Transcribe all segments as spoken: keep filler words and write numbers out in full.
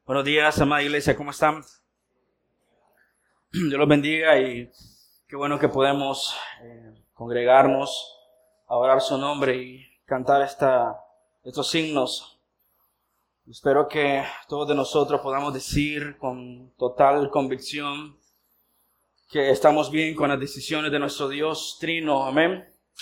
Buenos días, amada iglesia, ¿cómo están? Dios los bendiga y qué bueno que podemos eh, congregarnos, adorar su nombre y cantar esta, estos himnos. Espero que todos de nosotros podamos decir con total convicción que estamos bien con las decisiones de nuestro Dios Trino. Amén.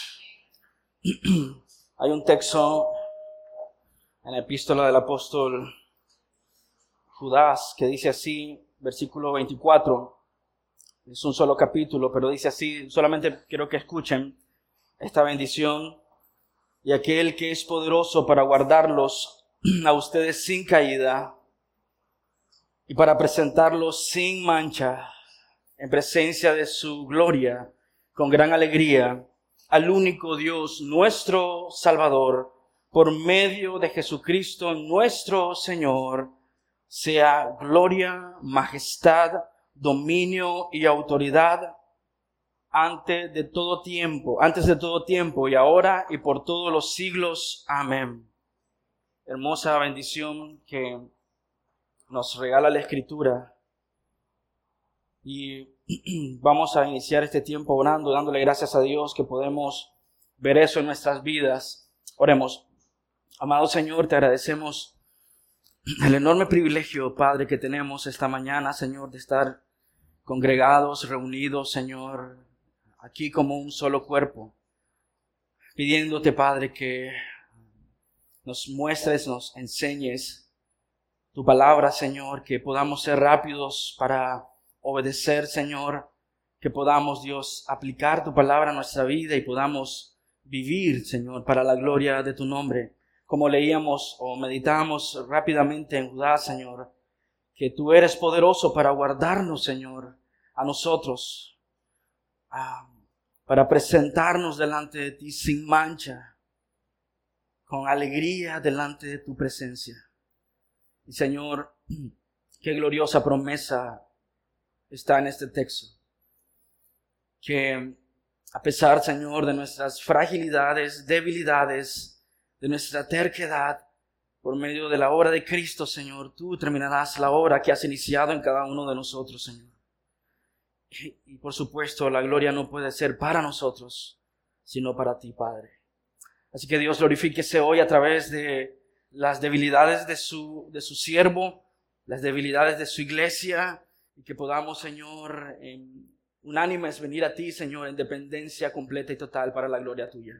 Hay un texto en la epístola del apóstol Judas que dice así, versículo veinticuatro. Es un solo capítulo, pero dice así, solamente quiero que escuchen esta bendición. Y aquel que es poderoso para guardarlos a ustedes sin caída y para presentarlos sin mancha en presencia de su gloria con gran alegría al único Dios, nuestro Salvador, por medio de Jesucristo nuestro Señor, sea gloria, majestad, dominio y autoridad antes de todo tiempo, antes de todo tiempo y ahora y por todos los siglos. Amén. Hermosa bendición que nos regala la Escritura. Y vamos a iniciar este tiempo orando, dándole gracias a Dios que podemos ver eso en nuestras vidas. Oremos. Amado Señor, te agradecemos el enorme privilegio, Padre, que tenemos esta mañana, Señor, de estar congregados, reunidos, Señor, aquí como un solo cuerpo, pidiéndote, Padre, que nos muestres, nos enseñes tu palabra, Señor, que podamos ser rápidos para obedecer, Señor, que podamos, Dios, aplicar tu palabra a nuestra vida y podamos vivir, Señor, para la gloria de tu nombre. Como leíamos o meditamos rápidamente en Judas, Señor, que tú eres poderoso para guardarnos, Señor, a nosotros, ah, para presentarnos delante de ti sin mancha, con alegría delante de tu presencia. Y Señor, qué gloriosa promesa está en este texto, que a pesar, Señor, de nuestras fragilidades, debilidades, de nuestra terquedad, por medio de la obra de Cristo, Señor, tú terminarás la obra que has iniciado en cada uno de nosotros, Señor. Y, y por supuesto, la gloria no puede ser para nosotros, sino para ti, Padre. Así que Dios, glorifíquese hoy a través de las debilidades de su, de su siervo, las debilidades de su iglesia, y que podamos, Señor, en unánimes venir a ti, Señor, en dependencia completa y total para la gloria tuya.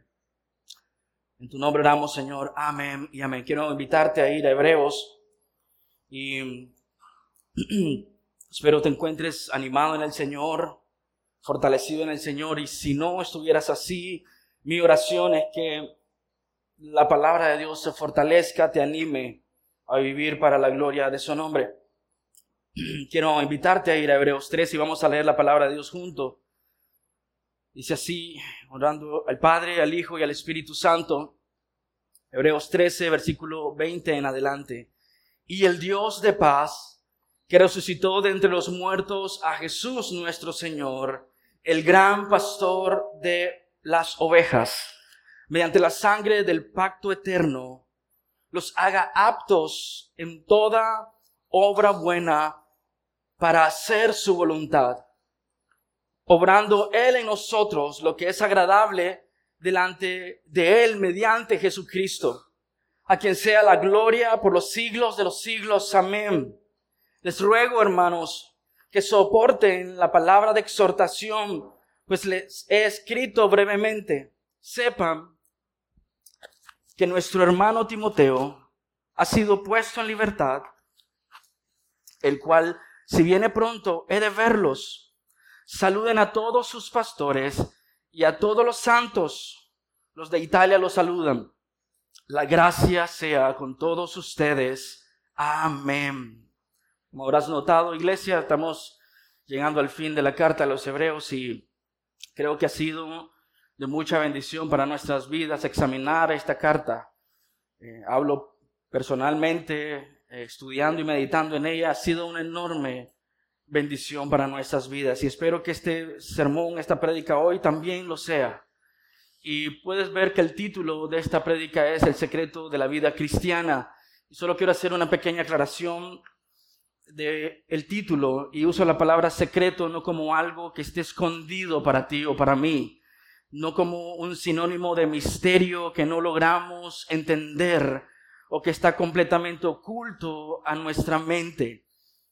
En tu nombre oramos, Señor. Amén y amén. Quiero invitarte a ir a Hebreos y espero te encuentres animado en el Señor, fortalecido en el Señor. Y si no estuvieras así, mi oración es que la palabra de Dios se fortalezca, te anime a vivir para la gloria de su nombre. Quiero invitarte a ir a Hebreos tres y vamos a leer la palabra de Dios juntos. Dice así, orando al Padre, al Hijo y al Espíritu Santo. Hebreos trece, versículo veinte en adelante. Y el Dios de paz, que resucitó de entre los muertos a Jesús nuestro Señor, el gran pastor de las ovejas, mediante la sangre del pacto eterno, los haga aptos en toda obra buena para hacer su voluntad, obrando Él en nosotros lo que es agradable delante de Él mediante Jesucristo, a quien sea la gloria por los siglos de los siglos. Amén. Les ruego, hermanos, que soporten la palabra de exhortación, pues les he escrito brevemente. Sepan que nuestro hermano Timoteo ha sido puesto en libertad, el cual, si viene pronto, he de verlos. Saluden a todos sus pastores y a todos los santos. Los de Italia los saludan. La gracia sea con todos ustedes. Amén. Como habrás notado, iglesia, estamos llegando al fin de la carta a los Hebreos y creo que ha sido de mucha bendición para nuestras vidas examinar esta carta. Eh, hablo personalmente, eh, estudiando y meditando en ella. Ha sido una enorme bendición para nuestras vidas y espero que este sermón, esta prédica hoy también lo sea. Y puedes ver que el título de esta prédica es El secreto de la vida cristiana. Y solo quiero hacer una pequeña aclaración. de el título, y uso la palabra secreto no como algo que esté escondido para ti o para mí, no como un sinónimo de misterio que no logramos entender o que está completamente oculto a nuestra mente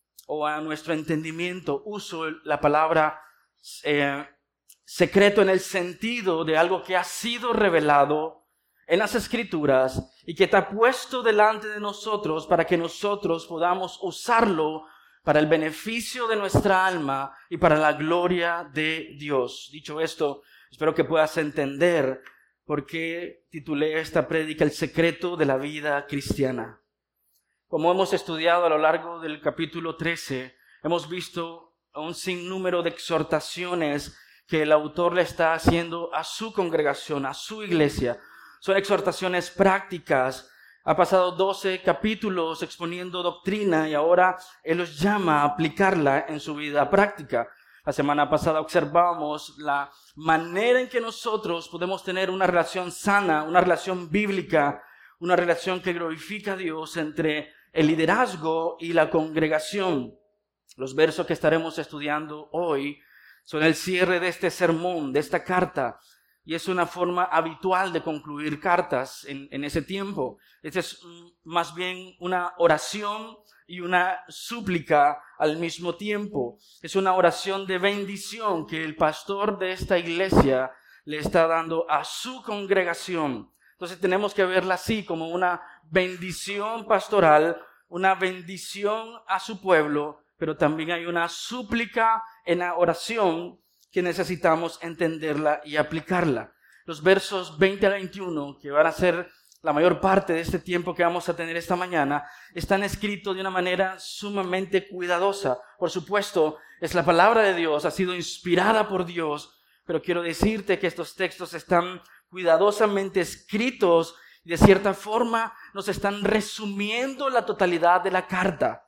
o a nuestro entendimiento. Uso la palabra eh, secreto en el sentido de algo que ha sido revelado en las Escrituras y que está puesto delante de nosotros para que nosotros podamos usarlo para el beneficio de nuestra alma y para la gloria de Dios. Dicho esto, espero que puedas entender por qué titulé esta prédica El secreto de la vida cristiana. Como hemos estudiado a lo largo del capítulo trece, hemos visto un sinnúmero de exhortaciones que el autor le está haciendo a su congregación, a su iglesia. Son exhortaciones prácticas. Ha pasado doce capítulos exponiendo doctrina y ahora él los llama a aplicarla en su vida práctica. La semana pasada observamos la manera en que nosotros podemos tener una relación sana, una relación bíblica, una relación que glorifica a Dios entre el liderazgo y la congregación. Los versos que estaremos estudiando hoy son el cierre de este sermón, de esta carta. Y es una forma habitual de concluir cartas en, en ese tiempo. Esta es más bien una oración y una súplica al mismo tiempo. Es una oración de bendición que el pastor de esta iglesia le está dando a su congregación. Entonces tenemos que verla así, como una bendición pastoral, una bendición a su pueblo, pero también hay una súplica en la oración que necesitamos entenderla y aplicarla. Los versos veinte a veintiuno, que van a ser la mayor parte de este tiempo que vamos a tener esta mañana, están escritos de una manera sumamente cuidadosa. Por supuesto, es la palabra de Dios, ha sido inspirada por Dios, pero quiero decirte que estos textos están cuidadosamente escritos y de cierta forma nos están resumiendo la totalidad de la carta.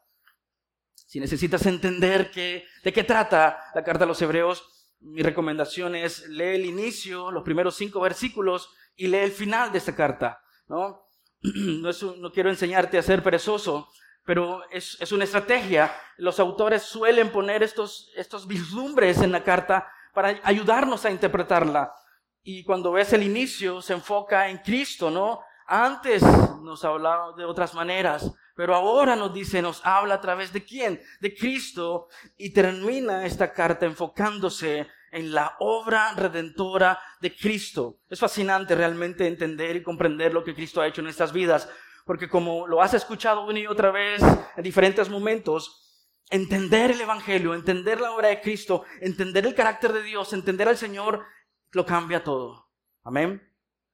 Si necesitas entender que, de qué trata la carta a los Hebreos, mi recomendación es lee el inicio, los primeros cinco versículos y lee el final de esta carta, ¿no? No, es un, no quiero enseñarte a ser perezoso, pero es, es una estrategia. Los autores suelen poner estos, estos vislumbres en la carta para ayudarnos a interpretarla. Y cuando ves el inicio, se enfoca en Cristo, ¿no? Antes nos hablaba de otras maneras, pero ahora nos dice, nos habla a través de ¿quién? De Cristo, y termina esta carta enfocándose en la obra redentora de Cristo. Es fascinante realmente entender y comprender lo que Cristo ha hecho en nuestras vidas, porque como lo has escuchado una y otra vez en diferentes momentos, entender el Evangelio, entender la obra de Cristo, entender el carácter de Dios, entender al Señor, lo cambia todo. Amén.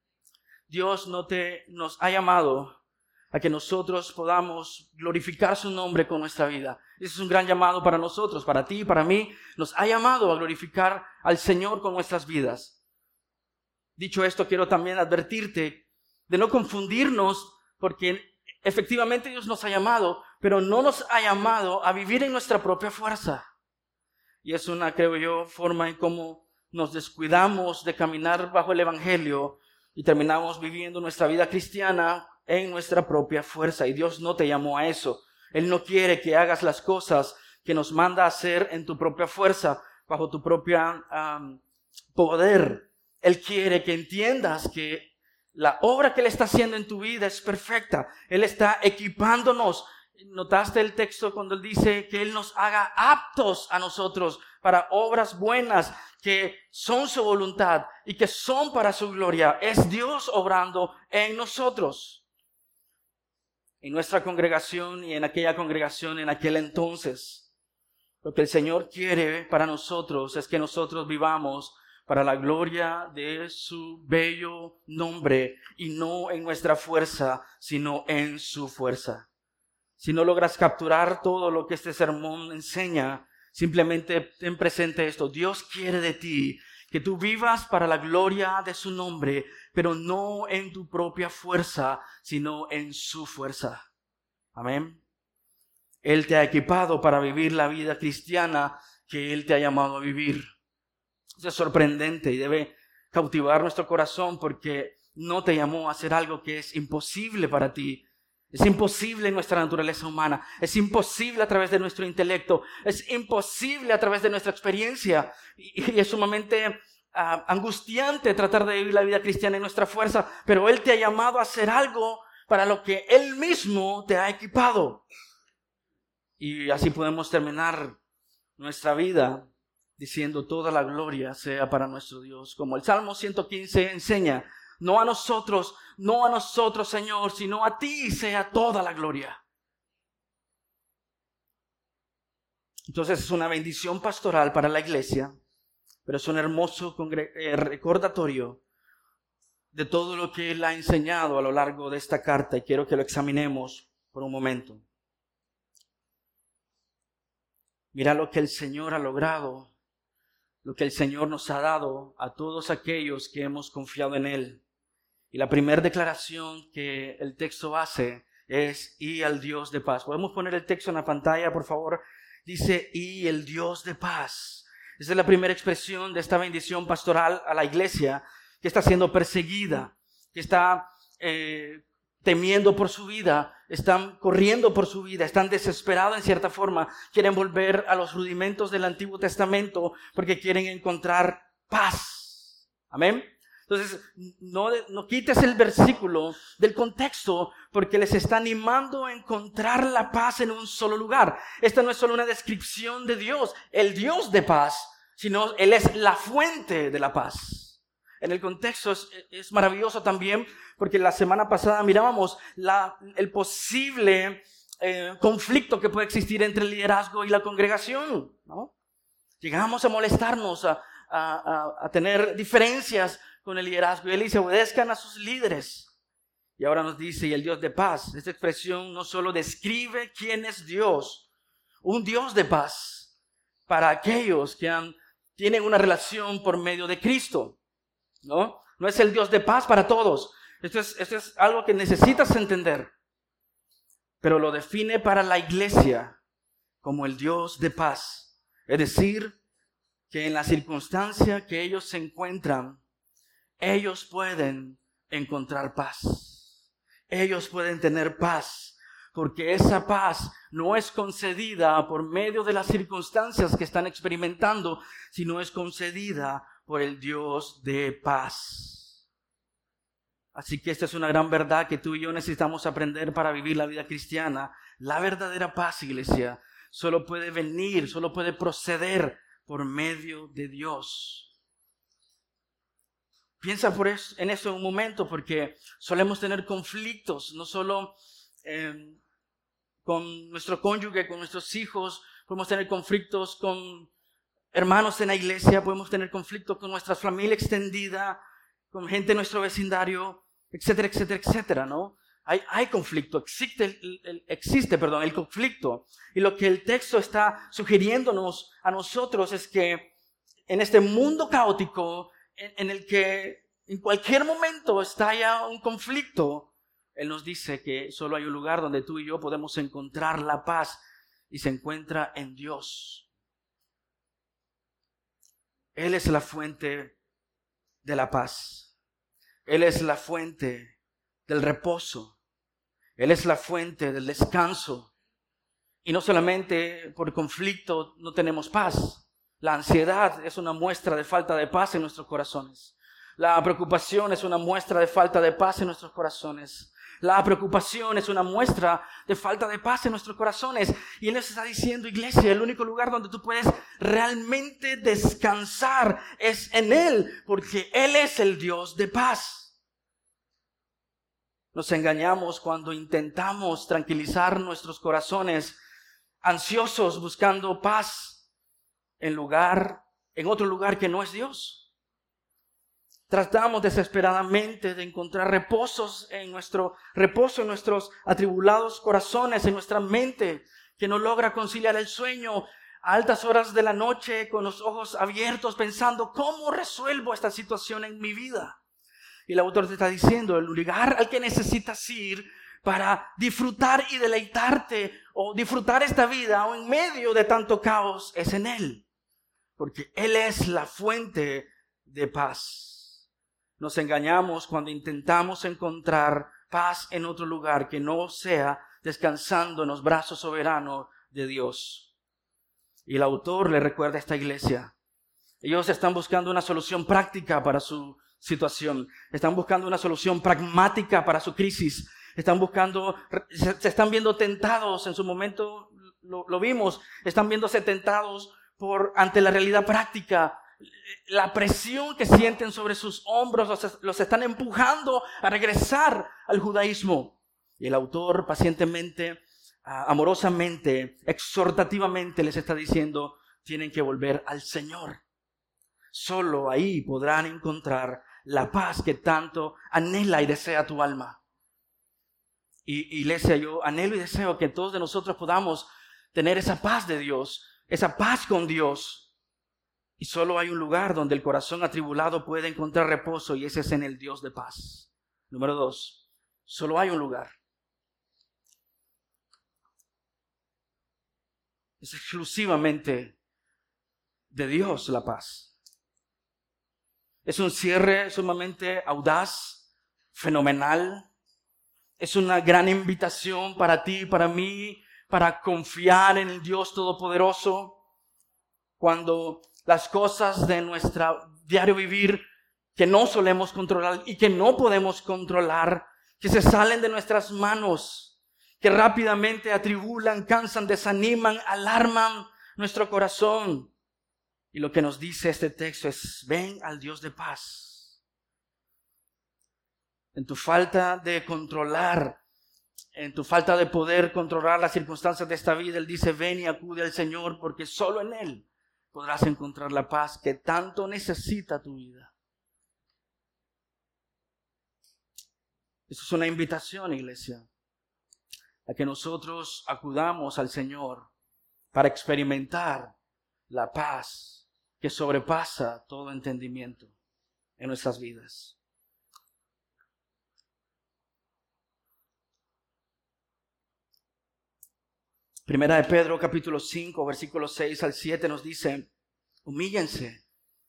Dios no te, nos ha llamado a que nosotros podamos glorificar su nombre con nuestra vida. Ese es un gran llamado para nosotros, para ti, para mí. Nos ha llamado a glorificar al Señor con nuestras vidas. Dicho esto, quiero también advertirte de no confundirnos, porque efectivamente Dios nos ha llamado, pero no nos ha llamado a vivir en nuestra propia fuerza. Y es una, creo yo, forma en cómo nos descuidamos de caminar bajo el Evangelio y terminamos viviendo nuestra vida cristiana en nuestra propia fuerza. Y Dios no te llamó a eso. Él no quiere que hagas las cosas que nos manda a hacer en tu propia fuerza, bajo tu propia um, poder. Él quiere que entiendas que la obra que Él está haciendo en tu vida es perfecta. Él está equipándonos. ¿Notaste el texto cuando Él dice que Él nos haga aptos a nosotros para obras buenas que son su voluntad y que son para su gloria? Es Dios obrando en nosotros. En nuestra congregación y en aquella congregación en aquel entonces, lo que el Señor quiere para nosotros es que nosotros vivamos para la gloria de su bello nombre y no en nuestra fuerza, sino en su fuerza. Si no logras capturar todo lo que este sermón enseña, simplemente ten presente esto. Dios quiere de ti que tú vivas para la gloria de su nombre, pero no en tu propia fuerza, sino en su fuerza. Amén. Él te ha equipado para vivir la vida cristiana que Él te ha llamado a vivir. Eso es sorprendente y debe cautivar nuestro corazón, porque no te llamó a hacer algo que es imposible para ti. Es imposible en nuestra naturaleza humana. Es imposible a través de nuestro intelecto. Es imposible a través de nuestra experiencia. Y, y es sumamente uh, angustiante tratar de vivir la vida cristiana en nuestra fuerza. Pero Él te ha llamado a hacer algo para lo que Él mismo te ha equipado. Y así podemos terminar nuestra vida diciendo toda la gloria sea para nuestro Dios. Como el Salmo ciento quince enseña, no a nosotros, no a nosotros, Señor, sino a ti sea toda la gloria. Entonces es una bendición pastoral para la iglesia, pero es un hermoso congre- eh, recordatorio de todo lo que Él ha enseñado a lo largo de esta carta, y quiero que lo examinemos por un momento. Mira lo que el Señor ha logrado, lo que el Señor nos ha dado a todos aquellos que hemos confiado en Él. Y la primera declaración que el texto hace es, y al Dios de paz. ¿Podemos poner el texto en la pantalla, por favor? Dice, y el Dios de paz. Esa es la primera expresión de esta bendición pastoral a la iglesia que está siendo perseguida, que está eh, temiendo por su vida, están corriendo por su vida, están desesperados en cierta forma, quieren volver a los rudimentos del Antiguo Testamento porque quieren encontrar paz. Amén. Entonces, no, no quites el versículo del contexto porque les está animando a encontrar la paz en un solo lugar. Esta no es solo una descripción de Dios, el Dios de paz, sino Él es la fuente de la paz. En el contexto es, es maravilloso también porque la semana pasada mirábamos la, el posible eh, conflicto que puede existir entre el liderazgo y la congregación, ¿no? Llegamos a molestarnos, a, a, a, a tener diferencias con el liderazgo. Y Él dice, obedezcan a sus líderes. Y ahora nos dice, y el Dios de paz. Esta expresión no solo describe quién es Dios, un Dios de paz para aquellos que han, tienen una relación por medio de Cristo, ¿no? No es el Dios de paz para todos. Esto es, esto es algo que necesitas entender. Pero lo define para la iglesia como el Dios de paz. Es decir, que en la circunstancia que ellos se encuentran, ellos pueden encontrar paz. Ellos pueden tener paz, porque esa paz no es concedida por medio de las circunstancias que están experimentando, sino es concedida por el Dios de paz. Así que esta es una gran verdad que tú y yo necesitamos aprender para vivir la vida cristiana. La verdadera paz, iglesia, solo puede venir, solo puede proceder por medio de Dios. Piensa por eso, en eso un momento, porque solemos tener conflictos, no solo eh, con nuestro cónyuge, con nuestros hijos, podemos tener conflictos con hermanos en la iglesia, podemos tener conflictos con nuestra familia extendida, con gente en nuestro vecindario, etcétera, etcétera, etcétera, ¿no? Hay, hay conflicto, existe, el, el, existe perdón, el conflicto. Y lo que el texto está sugiriéndonos a nosotros es que en este mundo caótico, en el que en cualquier momento estalla un conflicto, Él nos dice que solo hay un lugar donde tú y yo podemos encontrar la paz, y se encuentra en Dios. Él es la fuente de la paz. Él es la fuente del reposo. Él es la fuente del descanso. Y no solamente por conflicto no tenemos paz. La ansiedad es una muestra de falta de paz en nuestros corazones. La preocupación es una muestra de falta de paz en nuestros corazones. La preocupación es una muestra de falta de paz en nuestros corazones. Y Él nos está diciendo, iglesia, el único lugar donde tú puedes realmente descansar es en Él, porque Él es el Dios de paz. Nos engañamos cuando intentamos tranquilizar nuestros corazones ansiosos buscando paz en lugar, en otro lugar que no es Dios. Tratamos desesperadamente de encontrar reposos en nuestro reposo en nuestros atribulados corazones, en nuestra mente que no logra conciliar el sueño a altas horas de la noche con los ojos abiertos pensando ¿cómo resuelvo esta situación en mi vida? Y el autor te está diciendo el lugar al que necesitas ir para disfrutar y deleitarte o disfrutar esta vida o en medio de tanto caos es en Él. Porque Él es la fuente de paz. Nos engañamos cuando intentamos encontrar paz en otro lugar que no sea descansando en los brazos soberanos de Dios. Y el autor le recuerda a esta iglesia. Ellos están buscando una solución práctica para su situación. Están buscando una solución pragmática para su crisis. Están buscando, se, se están viendo tentados en su momento, lo, lo vimos, están viéndose tentados por, ante la realidad práctica. La presión que sienten sobre sus hombros los, los están empujando a regresar al judaísmo. Y el autor pacientemente, amorosamente, exhortativamente les está diciendo, tienen que volver al Señor. Solo ahí podrán encontrar la paz que tanto anhela y desea tu alma. Y iglesia, yo anhelo y deseo que todos de nosotros podamos tener esa paz de Dios, esa paz con Dios. Y solo hay un lugar donde el corazón atribulado puede encontrar reposo, y ese es en el Dios de paz. Número dos, solo hay un lugar. Es exclusivamente de Dios la paz. Es un cierre sumamente audaz, fenomenal. Es una gran invitación para ti, para mí, para confiar en el Dios Todopoderoso. Cuando las cosas de nuestro diario vivir que no solemos controlar y que no podemos controlar, que se salen de nuestras manos, que rápidamente atribulan, cansan, desaniman, alarman nuestro corazón. Y lo que nos dice este texto es, ven al Dios de paz. En tu falta de controlar, en tu falta de poder controlar las circunstancias de esta vida, Él dice, ven y acude al Señor, porque solo en Él podrás encontrar la paz que tanto necesita tu vida. Eso es una invitación, iglesia, a que nosotros acudamos al Señor para experimentar la paz que sobrepasa todo entendimiento en nuestras vidas. Primera de Pedro, capítulo cinco, versículos seis al siete nos dice, humíllense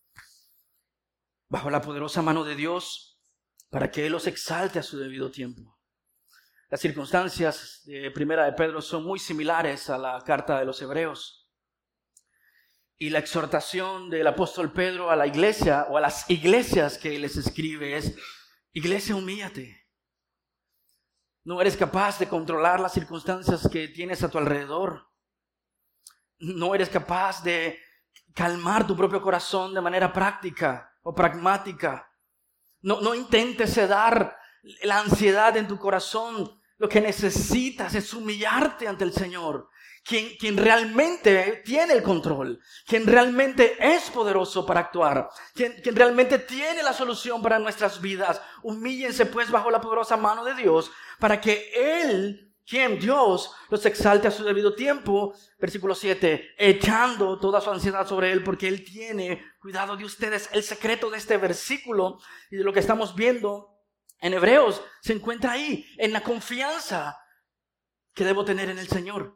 bajo la poderosa mano de Dios para que Él los exalte a su debido tiempo. Las circunstancias de Primera de Pedro son muy similares a la carta de los Hebreos. Y la exhortación del apóstol Pedro a la iglesia o a las iglesias que les escribe es, iglesia, humíllate. No eres capaz de controlar las circunstancias que tienes a tu alrededor. No eres capaz de calmar tu propio corazón de manera práctica o pragmática. No, no intentes sedar la ansiedad en tu corazón. Lo que necesitas es humillarte ante el Señor. Quien, quien realmente tiene el control, quien realmente es poderoso para actuar, quien, quien realmente tiene la solución para nuestras vidas. Humíllense pues bajo la poderosa mano de Dios para que Él, quien Dios, los exalte a su debido tiempo. Versículo siete, echando toda su ansiedad sobre Él porque Él tiene cuidado de ustedes. El secreto de este versículo y de lo que estamos viendo en Hebreos se encuentra ahí, en la confianza que debo tener en el Señor.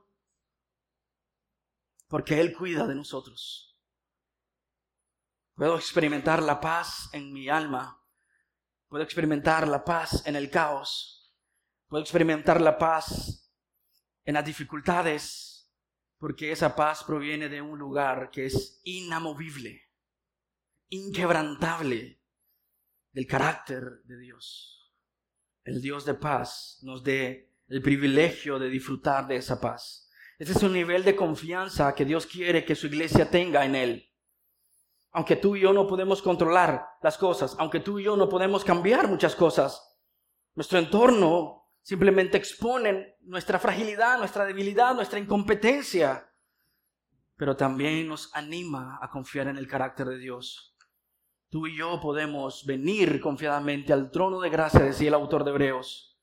Porque Él cuida de nosotros. Puedo experimentar la paz en mi alma. Puedo experimentar la paz en el caos. Puedo experimentar la paz en las dificultades. Porque esa paz proviene de un lugar que es inamovible, inquebrantable, del carácter de Dios. El Dios de paz nos dé el privilegio de disfrutar de esa paz. Ese es un nivel de confianza que Dios quiere que su iglesia tenga en Él. Aunque tú y yo no podemos controlar las cosas, aunque tú y yo no podemos cambiar muchas cosas, nuestro entorno simplemente expone nuestra fragilidad, nuestra debilidad, nuestra incompetencia, pero también nos anima a confiar en el carácter de Dios. Tú y yo podemos venir confiadamente al trono de gracia, decía el autor de Hebreos,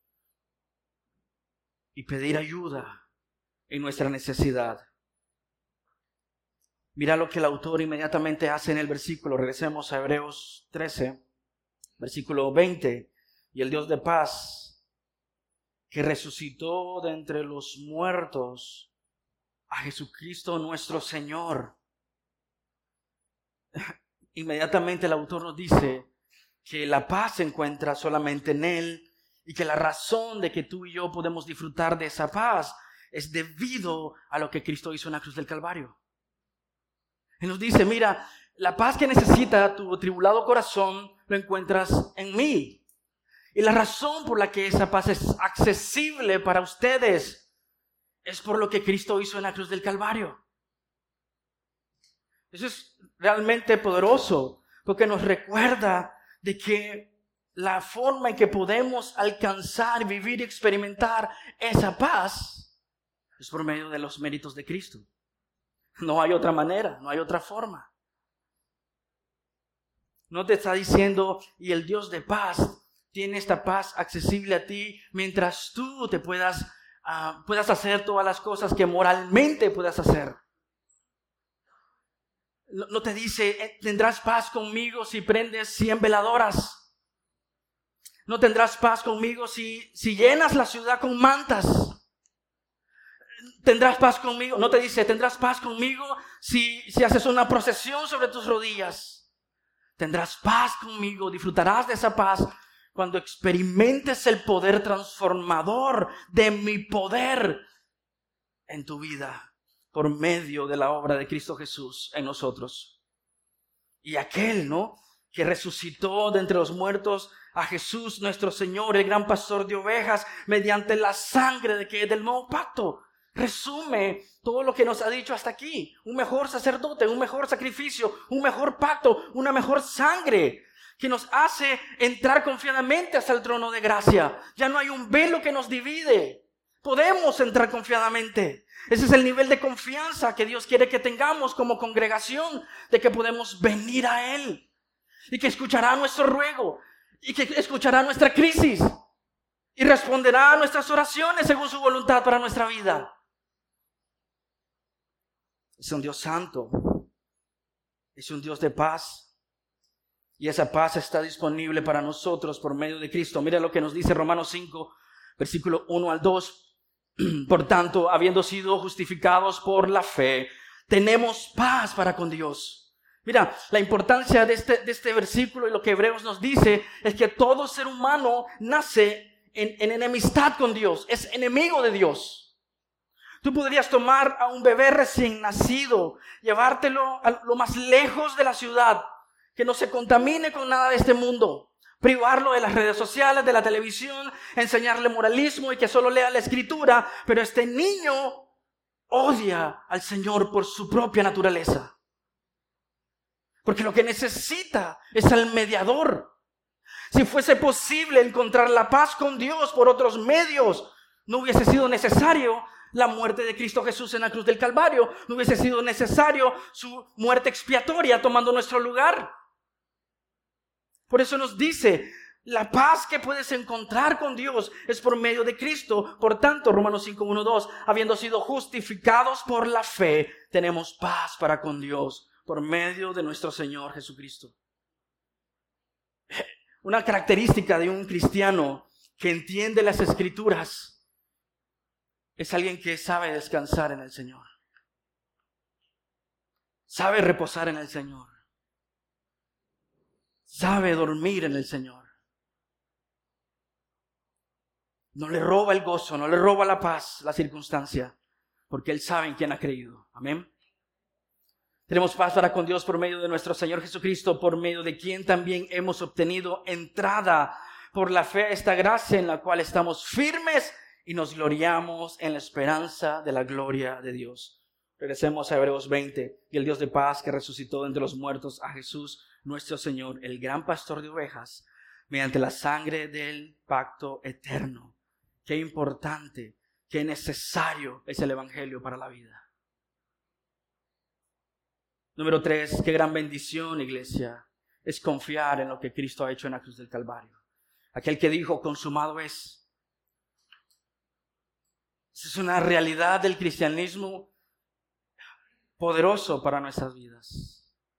y pedir ayuda en nuestra necesidad. Mira lo que el autor inmediatamente hace en el versículo. Regresemos a Hebreos trece, versículo veinte. Y el Dios de paz, que resucitó de entre los muertos a Jesucristo nuestro Señor. Inmediatamente el autor nos dice que la paz se encuentra solamente en Él Y que la razón de que tú y yo podemos disfrutar de esa paz es debido a lo que Cristo hizo en la cruz del Calvario. Él nos dice, mira, la paz que necesita tu tribulado corazón lo encuentras en mí. Y la razón por la que esa paz es accesible para ustedes es por lo que Cristo hizo en la cruz del Calvario. Eso es realmente poderoso, porque nos recuerda de que la forma en que podemos alcanzar, vivir y experimentar esa paz es por medio de los méritos de Cristo. No hay otra manera, no hay otra forma. No te está diciendo, y el Dios de paz tiene esta paz accesible a ti mientras tú te puedas, uh, puedas hacer todas las cosas que moralmente puedas hacer. No, no te dice, tendrás paz conmigo si prendes cien veladoras. No tendrás paz conmigo si, si llenas la ciudad con mantas. Tendrás paz conmigo. No te dice, tendrás paz conmigo si, si haces una procesión sobre tus rodillas. Tendrás paz conmigo, disfrutarás de esa paz cuando experimentes el poder transformador de mi poder en tu vida por medio de la obra de Cristo Jesús en nosotros. Y aquel, ¿no?, que resucitó de entre los muertos a Jesús nuestro Señor, el gran pastor de ovejas, mediante la sangre de que del nuevo pacto. Resume todo lo que nos ha dicho hasta aquí. Un mejor sacerdote, un mejor sacrificio, un mejor pacto, una mejor sangre que nos hace entrar confiadamente hasta el trono de gracia. Ya no hay un velo que nos divide. Podemos entrar confiadamente. Ese es el nivel de confianza que Dios quiere que tengamos como congregación, de que podemos venir a Él y que escuchará nuestro ruego y que escuchará nuestra crisis y responderá a nuestras oraciones según su voluntad para nuestra vida. Es un Dios santo, es un Dios de paz, y esa paz está disponible para nosotros por medio de Cristo. Mira lo que nos dice Romanos cinco, versículo uno al dos. Por tanto, habiendo sido justificados por la fe, tenemos paz para con Dios. Mira, la importancia de este, de este versículo y lo que Hebreos nos dice es que todo ser humano nace en, en enemistad con Dios, es enemigo de Dios. Tú podrías tomar a un bebé recién nacido, llevártelo a lo más lejos de la ciudad, que no se contamine con nada de este mundo, privarlo de las redes sociales, de la televisión, enseñarle moralismo y que solo lea la escritura, pero este niño odia al Señor por su propia naturaleza. Porque lo que necesita es al mediador. Si fuese posible encontrar la paz con Dios por otros medios, no hubiese sido necesario la muerte de Cristo Jesús en la cruz del Calvario. No hubiese sido necesario su muerte expiatoria tomando nuestro lugar. Por eso nos dice, la paz que puedes encontrar con Dios es por medio de Cristo. Por tanto, Romanos cinco, uno, dos, habiendo sido justificados por la fe, tenemos paz para con Dios por medio de nuestro Señor Jesucristo. Una característica de un cristiano que entiende las Escrituras es alguien que sabe descansar en el Señor. Sabe reposar en el Señor. Sabe dormir en el Señor. No le roba el gozo, no le roba la paz, la circunstancia, porque él sabe en quién ha creído. Amén. Tenemos paz para con Dios por medio de nuestro Señor Jesucristo, por medio de quien también hemos obtenido entrada por la fe a esta gracia en la cual estamos firmes y nos gloriamos en la esperanza de la gloria de Dios. Regresemos a Hebreos veinte. Y el Dios de paz que resucitó de entre los muertos a Jesús, nuestro Señor, el gran pastor de ovejas, mediante la sangre del pacto eterno. Qué importante, qué necesario es el Evangelio para la vida. Número tres, qué gran bendición, iglesia, es confiar en lo que Cristo ha hecho en la cruz del Calvario. Aquel que dijo, consumado es. Esa es una realidad del cristianismo poderoso para nuestras vidas.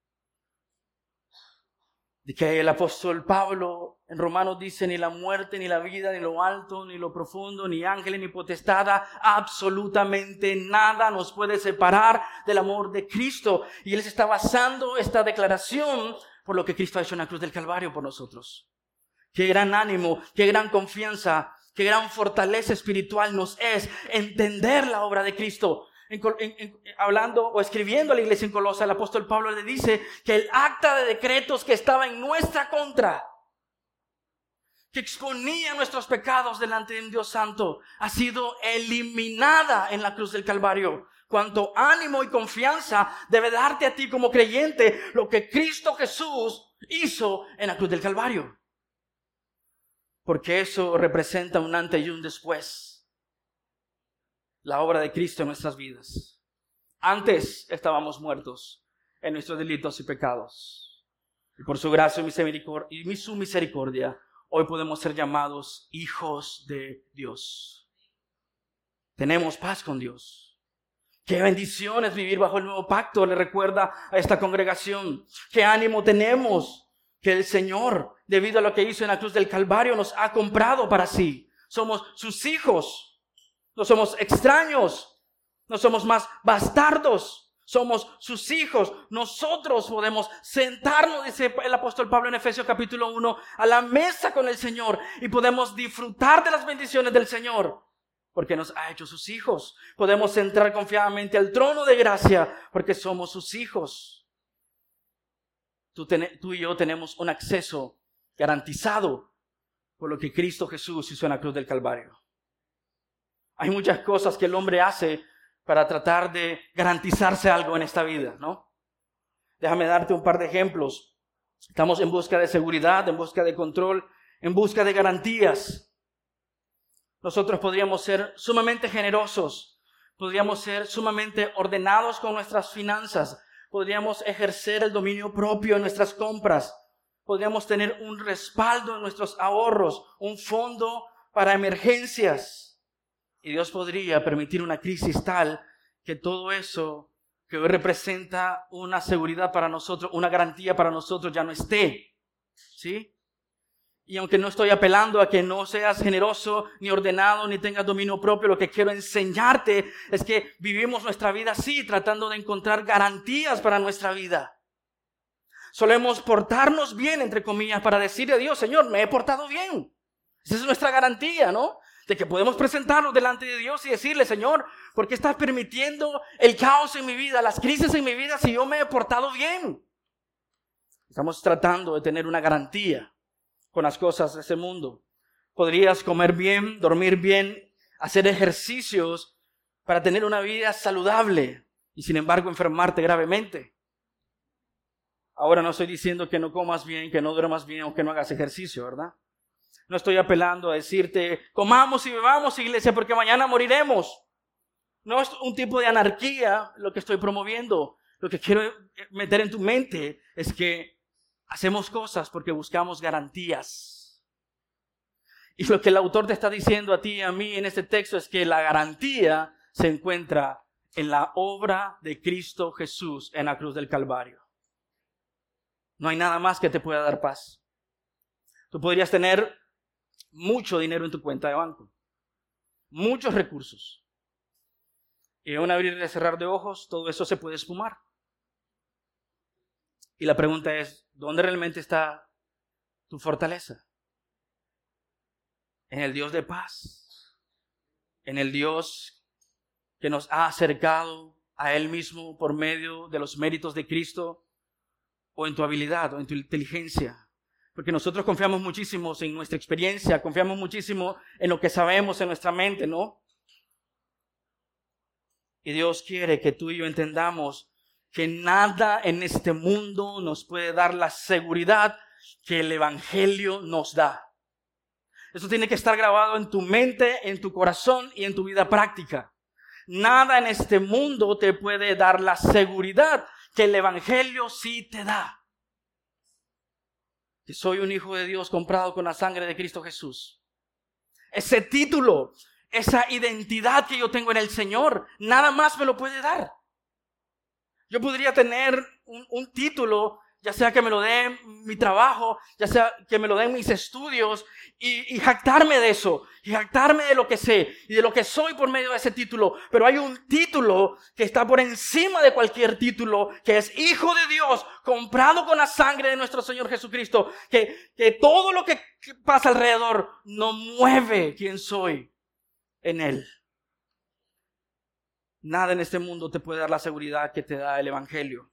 De que el apóstol Pablo en Romanos dice, ni la muerte, ni la vida, ni lo alto, ni lo profundo, ni ángeles, ni potestad, absolutamente nada nos puede separar del amor de Cristo. Y él se está basando esta declaración por lo que Cristo ha hecho en la cruz del Calvario por nosotros. qué gran ánimo, qué gran confianza, qué gran fortaleza espiritual nos es entender la obra de Cristo. En, en, en, hablando o escribiendo a la iglesia en Colosa, el apóstol Pablo le dice que el acta de decretos que estaba en nuestra contra, que exponía nuestros pecados delante de un Dios santo, ha sido eliminada en la cruz del Calvario. Cuánto ánimo y confianza debe darte a ti como creyente lo que Cristo Jesús hizo en la cruz del Calvario. Porque eso representa un antes y un después. La obra de Cristo en nuestras vidas. Antes estábamos muertos en nuestros delitos y pecados. Y por su gracia y su misericordia, hoy podemos ser llamados hijos de Dios. Tenemos paz con Dios. Qué bendición es vivir bajo el nuevo pacto, le recuerda a esta congregación. Qué ánimo tenemos que el Señor, debido a lo que hizo en la cruz del Calvario, nos ha comprado para sí. Somos sus hijos, no somos extraños, no somos más bastardos, somos sus hijos. Nosotros podemos sentarnos, dice el apóstol Pablo en Efesios capítulo uno, a la mesa con el Señor y podemos disfrutar de las bendiciones del Señor. Porque nos ha hecho sus hijos. Podemos entrar confiadamente al trono de gracia porque somos sus hijos. Tú, ten, tú y yo tenemos un acceso garantizado por lo que Cristo Jesús hizo en la cruz del Calvario. Hay muchas cosas que el hombre hace para tratar de garantizarse algo en esta vida, ¿no? Déjame darte un par de ejemplos. Estamos en busca de seguridad, en busca de control, en busca de garantías. Nosotros podríamos ser sumamente generosos, podríamos ser sumamente ordenados con nuestras finanzas, podríamos ejercer el dominio propio en nuestras compras, podríamos tener un respaldo en nuestros ahorros, un fondo para emergencias. Y Dios podría permitir una crisis tal que todo eso que hoy representa una seguridad para nosotros, una garantía para nosotros, ya no esté, ¿sí? Y aunque no estoy apelando a que no seas generoso, ni ordenado, ni tengas dominio propio, lo que quiero enseñarte es que vivimos nuestra vida así, tratando de encontrar garantías para nuestra vida. Solemos portarnos bien, entre comillas, para decirle a Dios, Señor, me he portado bien. Esa es nuestra garantía, ¿no? De que podemos presentarnos delante de Dios y decirle, Señor, ¿por qué estás permitiendo el caos en mi vida, las crisis en mi vida, si yo me he portado bien? Estamos tratando de tener una garantía con las cosas de este mundo. Podrías comer bien, dormir bien, hacer ejercicios para tener una vida saludable y sin embargo enfermarte gravemente. Ahora no estoy diciendo que no comas bien, que no duermas bien o que no hagas ejercicio, ¿verdad? No estoy apelando a decirte, comamos y bebamos, iglesia, porque mañana moriremos. No es un tipo de anarquía lo que estoy promoviendo. Lo que quiero meter en tu mente es que hacemos cosas porque buscamos garantías. Y lo que el autor te está diciendo a ti y a mí en este texto es que la garantía se encuentra en la obra de Cristo Jesús en la cruz del Calvario. No hay nada más que te pueda dar paz. Tú podrías tener mucho dinero en tu cuenta de banco, muchos recursos. Y en un abrir y cerrar de ojos, todo eso se puede esfumar. Y la pregunta es, ¿dónde realmente está tu fortaleza? En el Dios de paz, en el Dios que nos ha acercado a Él mismo por medio de los méritos de Cristo, o en tu habilidad, o en tu inteligencia. Porque nosotros confiamos muchísimo en nuestra experiencia, confiamos muchísimo en lo que sabemos en nuestra mente, ¿no? Y Dios quiere que tú y yo entendamos que nada en este mundo nos puede dar la seguridad que el Evangelio nos da. Eso tiene que estar grabado en tu mente, en tu corazón y en tu vida práctica. Nada en este mundo te puede dar la seguridad que el Evangelio sí te da. Que soy un hijo de Dios comprado con la sangre de Cristo Jesús. Ese título, esa identidad que yo tengo en el Señor, nada más me lo puede dar. Yo podría tener un, un título ya sea que me lo dé mi trabajo, ya sea que me lo den mis estudios, y, y jactarme de eso, y jactarme de lo que sé, y de lo que soy por medio de ese título. Pero hay un título que está por encima de cualquier título, que es Hijo de Dios, comprado con la sangre de nuestro Señor Jesucristo, que, que todo lo que pasa alrededor no mueve quién soy en Él. Nada en este mundo te puede dar la seguridad que te da el Evangelio.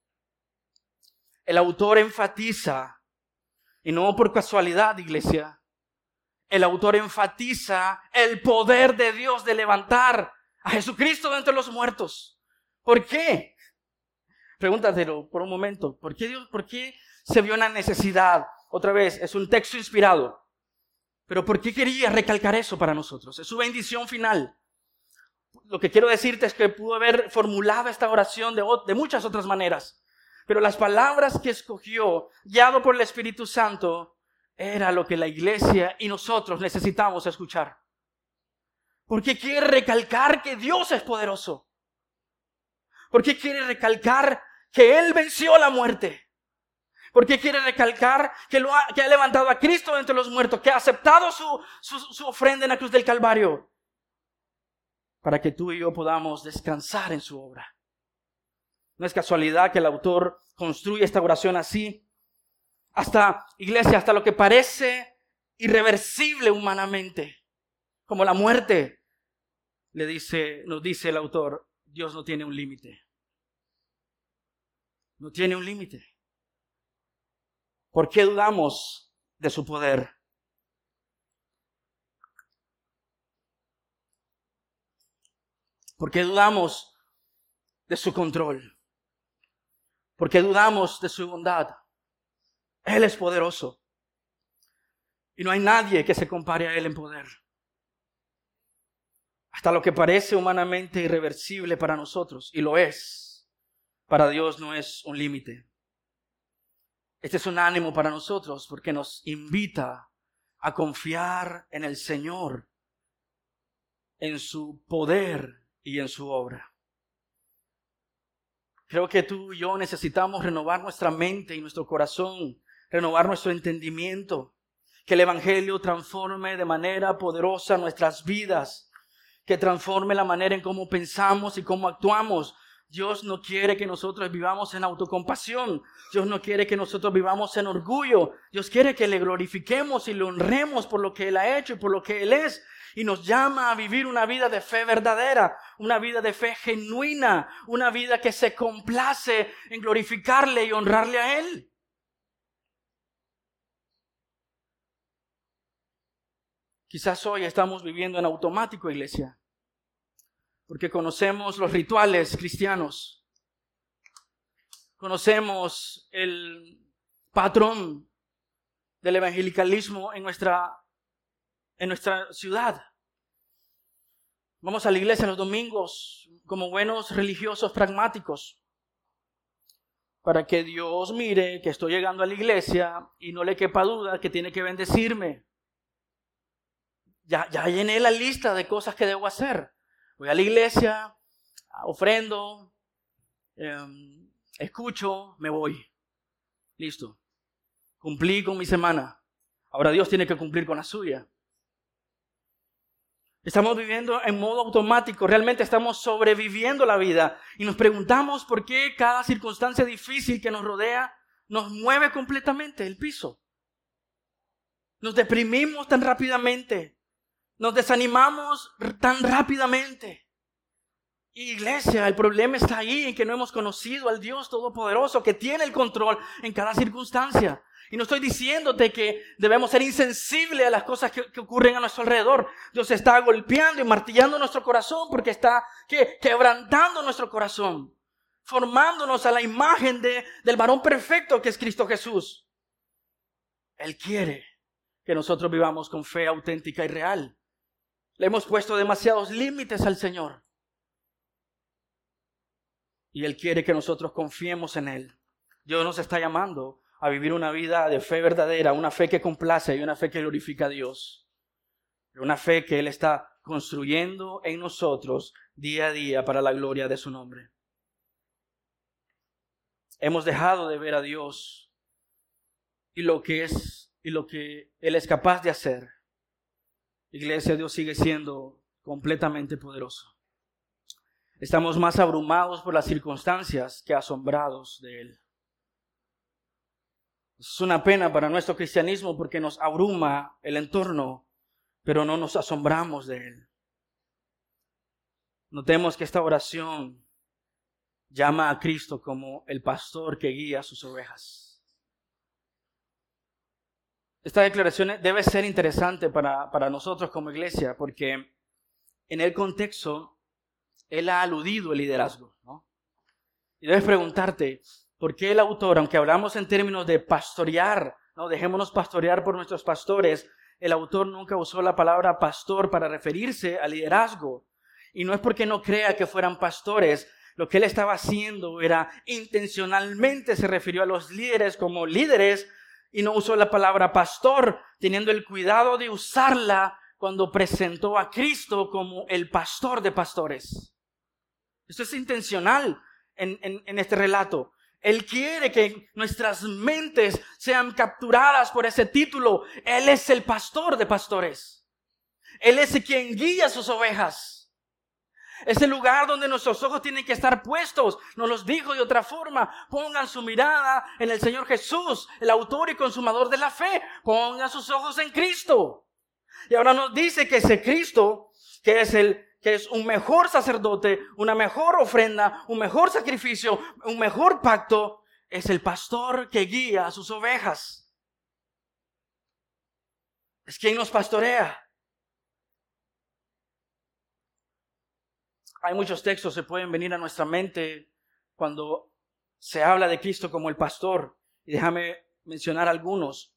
El autor enfatiza, y no por casualidad, iglesia, el autor enfatiza el poder de Dios de levantar a Jesucristo de entre los muertos. ¿Por qué? Pregúntatelo por un momento. ¿Por qué Dios, por qué se vio una necesidad? Otra vez, es un texto inspirado. Pero ¿por qué quería recalcar eso para nosotros? Es su bendición final. Lo que quiero decirte es que pudo haber formulado esta oración de, de muchas otras maneras. Pero las palabras que escogió, guiado por el Espíritu Santo, era lo que la iglesia y nosotros necesitamos escuchar. Porque quiere recalcar que Dios es poderoso. Porque quiere recalcar que Él venció la muerte. Porque quiere recalcar que, lo ha, que ha levantado a Cristo de entre los muertos, que ha aceptado su, su, su ofrenda en la cruz del Calvario. Para que tú y yo podamos descansar en su obra. No es casualidad que el autor construye esta oración así. Hasta, iglesia, hasta lo que parece irreversible humanamente, como la muerte, le dice, nos dice el autor, Dios no tiene un límite. No tiene un límite. ¿Por qué dudamos de su poder? ¿Por qué dudamos de su control? ¿Por qué dudamos de su bondad? Él es poderoso. Y no hay nadie que se compare a Él en poder. Hasta lo que parece humanamente irreversible para nosotros, y lo es, para Dios no es un límite. Este es un ánimo para nosotros porque nos invita a confiar en el Señor, en su poder y en su obra. Creo que tú y yo necesitamos renovar nuestra mente y nuestro corazón, renovar nuestro entendimiento, que el Evangelio transforme de manera poderosa nuestras vidas, que transforme la manera en cómo pensamos y cómo actuamos. Dios no quiere que nosotros vivamos en autocompasión. Dios no quiere que nosotros vivamos en orgullo. Dios quiere que le glorifiquemos y le honremos por lo que Él ha hecho y por lo que Él es. Y nos llama a vivir una vida de fe verdadera, una vida de fe genuina, una vida que se complace en glorificarle y honrarle a Él. Quizás hoy estamos viviendo en automático, iglesia, porque conocemos los rituales cristianos, conocemos el patrón del evangelicalismo en nuestra, en nuestra ciudad. Vamos a la iglesia los domingos como buenos religiosos pragmáticos, para que Dios mire que estoy llegando a la iglesia y no le quepa duda que tiene que bendecirme. Ya, ya llené la lista de cosas que debo hacer. Voy a la iglesia, ofrendo, eh, escucho, me voy. Listo. Cumplí con mi semana. Ahora Dios tiene que cumplir con la suya. Estamos viviendo en modo automático. Realmente estamos sobreviviendo la vida. Y nos preguntamos por qué cada circunstancia difícil que nos rodea nos mueve completamente el piso. Nos deprimimos tan rápidamente. Nos desanimamos tan rápidamente. Iglesia, el problema está ahí en que no hemos conocido al Dios Todopoderoso que tiene el control en cada circunstancia. Y no estoy diciéndote que debemos ser insensibles a las cosas que, que ocurren a nuestro alrededor. Dios está golpeando y martillando nuestro corazón porque está ¿qué? quebrantando nuestro corazón, formándonos a la imagen de, del varón perfecto que es Cristo Jesús. Él quiere que nosotros vivamos con fe auténtica y real. Le hemos puesto demasiados límites al Señor. Y Él quiere que nosotros confiemos en Él. Dios nos está llamando a vivir una vida de fe verdadera, una fe que complace y una fe que glorifica a Dios. Una fe que Él está construyendo en nosotros día a día para la gloria de su nombre. hemos dejado de ver a Dios y lo que es y lo que Él es capaz de hacer. Iglesia, Dios sigue siendo completamente poderoso. Estamos más abrumados por las circunstancias que asombrados de Él. Es una pena para nuestro cristianismo porque nos abruma el entorno, pero no nos asombramos de Él. Notemos que esta oración llama a Cristo como el pastor que guía a sus ovejas. Esta declaración debe ser interesante para, para nosotros como iglesia, porque en el contexto Él ha aludido el liderazgo, ¿no? Y debes preguntarte, ¿por qué el autor, aunque hablamos en términos de pastorear, ¿no? Dejémonos pastorear por nuestros pastores, el autor nunca usó la palabra pastor para referirse al liderazgo? Y no es porque no crea que fueran pastores. Lo que él estaba haciendo era intencionalmente se refirió a los líderes como líderes y no usó la palabra pastor, teniendo el cuidado de usarla cuando presentó a Cristo como el pastor de pastores. Esto es intencional en, en, en este relato. Él quiere que nuestras mentes sean capturadas por ese título. Él es el pastor de pastores. Él es quien guía a sus ovejas. Es el lugar donde nuestros ojos tienen que estar puestos. Nos los dijo de otra forma. Pongan su mirada en el Señor Jesús, el autor y consumador de la fe. Pongan sus ojos en Cristo. Y ahora nos dice que ese Cristo, que es el que es un mejor sacerdote, una mejor ofrenda, un mejor sacrificio, un mejor pacto, es el pastor que guía a sus ovejas. Es quien nos pastorea. Hay muchos textos que pueden venir a nuestra mente cuando se habla de Cristo como el pastor. Y déjame mencionar algunos.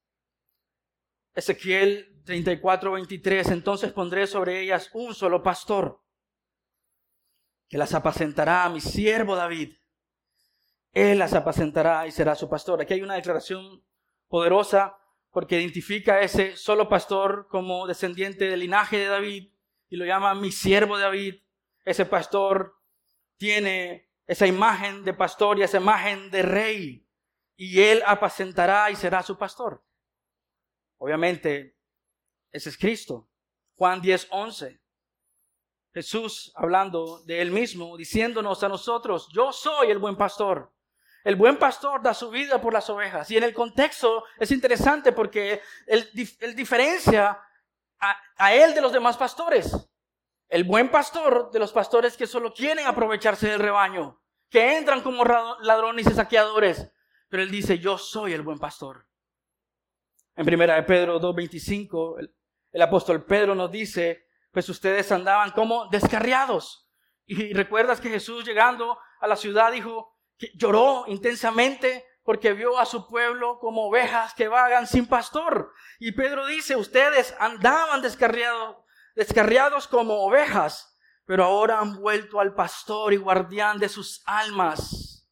Ezequiel treinta y cuatro, veintitrés. Entonces pondré sobre ellas un solo pastor, que las apacentará a mi siervo David. Él las apacentará y será su pastor. Aquí hay una declaración poderosa porque identifica a ese solo pastor como descendiente del linaje de David y lo llama mi siervo David. Ese pastor tiene esa imagen de pastor y esa imagen de rey. Y él apacentará y será su pastor. Obviamente, ese es Cristo. Juan diez, once. Jesús hablando de él mismo, diciéndonos a nosotros, yo soy el buen pastor. El buen pastor da su vida por las ovejas. Y en el contexto es interesante porque él, él diferencia a, a él de los demás pastores. El buen pastor de los pastores que solo quieren aprovecharse del rebaño, que entran como ladrones y saqueadores. Pero él dice, yo soy el buen pastor. En primera de Pedro dos, veinticinco, el, el apóstol Pedro nos dice, pues ustedes andaban como descarriados. Y recuerdas que Jesús llegando a la ciudad dijo que lloró intensamente porque vio a su pueblo como ovejas que vagan sin pastor. Y Pedro dice, ustedes andaban descarriados. Descarriados como ovejas, pero ahora han vuelto al pastor y guardián de sus almas.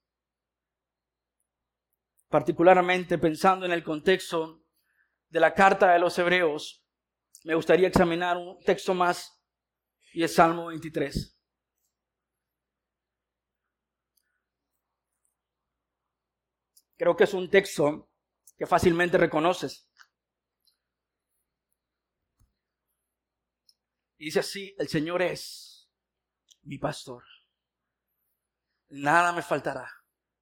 Particularmente pensando en el contexto de la carta de los Hebreos, me gustaría examinar un texto más y es Salmo veintitrés. Creo que es un texto que fácilmente reconoces. Y dice así, el Señor es mi pastor. Nada me faltará.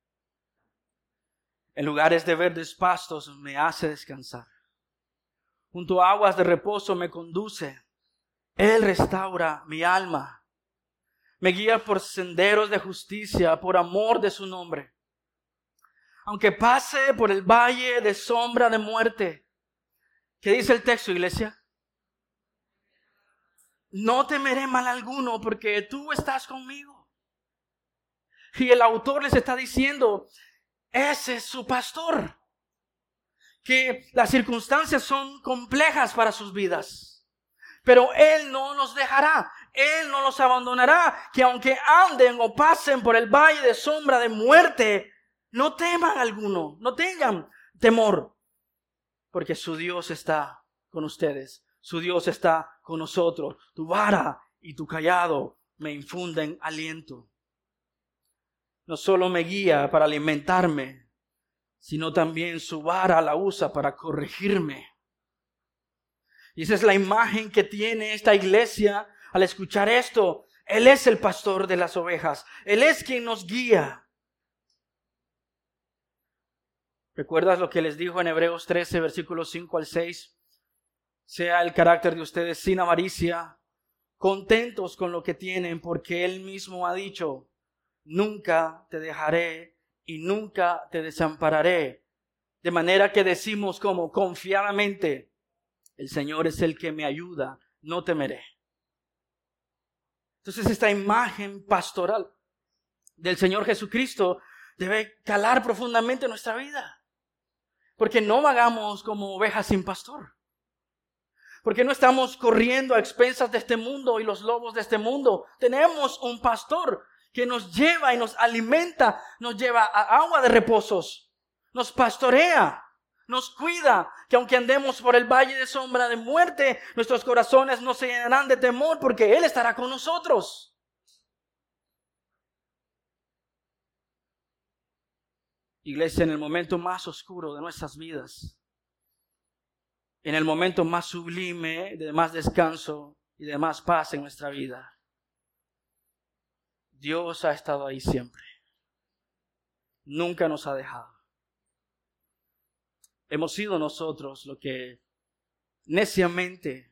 En lugares de verdes pastos me hace descansar. Junto a aguas de reposo me conduce. Él restaura mi alma. Me guía por senderos de justicia, por amor de su nombre. Aunque pase por el valle de sombra de muerte. ¿Qué dice el texto, iglesia? No temeré mal alguno porque tú estás conmigo. Y el autor les está diciendo, ese es su pastor. Que las circunstancias son complejas para sus vidas. Pero Él no los dejará. Él no los abandonará. Que aunque anden o pasen por el valle de sombra de muerte, no teman alguno. No tengan temor. Porque su Dios está con ustedes. Su Dios está con nosotros. Tu vara y tu cayado me infunden aliento. no solo me guía para alimentarme, sino también su vara la usa para corregirme. Y esa es la imagen que tiene esta iglesia al escuchar esto. Él es el pastor de las ovejas. Él es quien nos guía. ¿Recuerdas lo que les dijo en Hebreos trece, versículos cinco al seis? Sea el carácter de ustedes sin avaricia, contentos con lo que tienen, porque Él mismo ha dicho, nunca te dejaré y nunca te desampararé. De manera que decimos como confiadamente, el Señor es el que me ayuda, no temeré. Entonces esta imagen pastoral del Señor Jesucristo debe calar profundamente en nuestra vida. Porque no vagamos como ovejas sin pastor. Porque no estamos corriendo a expensas de este mundo y los lobos de este mundo. Tenemos un pastor que nos lleva y nos alimenta, nos lleva a agua de reposos, nos pastorea, nos cuida, que aunque andemos por el valle de sombra de muerte, nuestros corazones no se llenarán de temor porque Él estará con nosotros. Iglesia, en el momento más oscuro de nuestras vidas, en el momento más sublime de más descanso y de más paz en nuestra vida, Dios ha estado ahí siempre. Nunca nos ha dejado. Hemos sido nosotros los que neciamente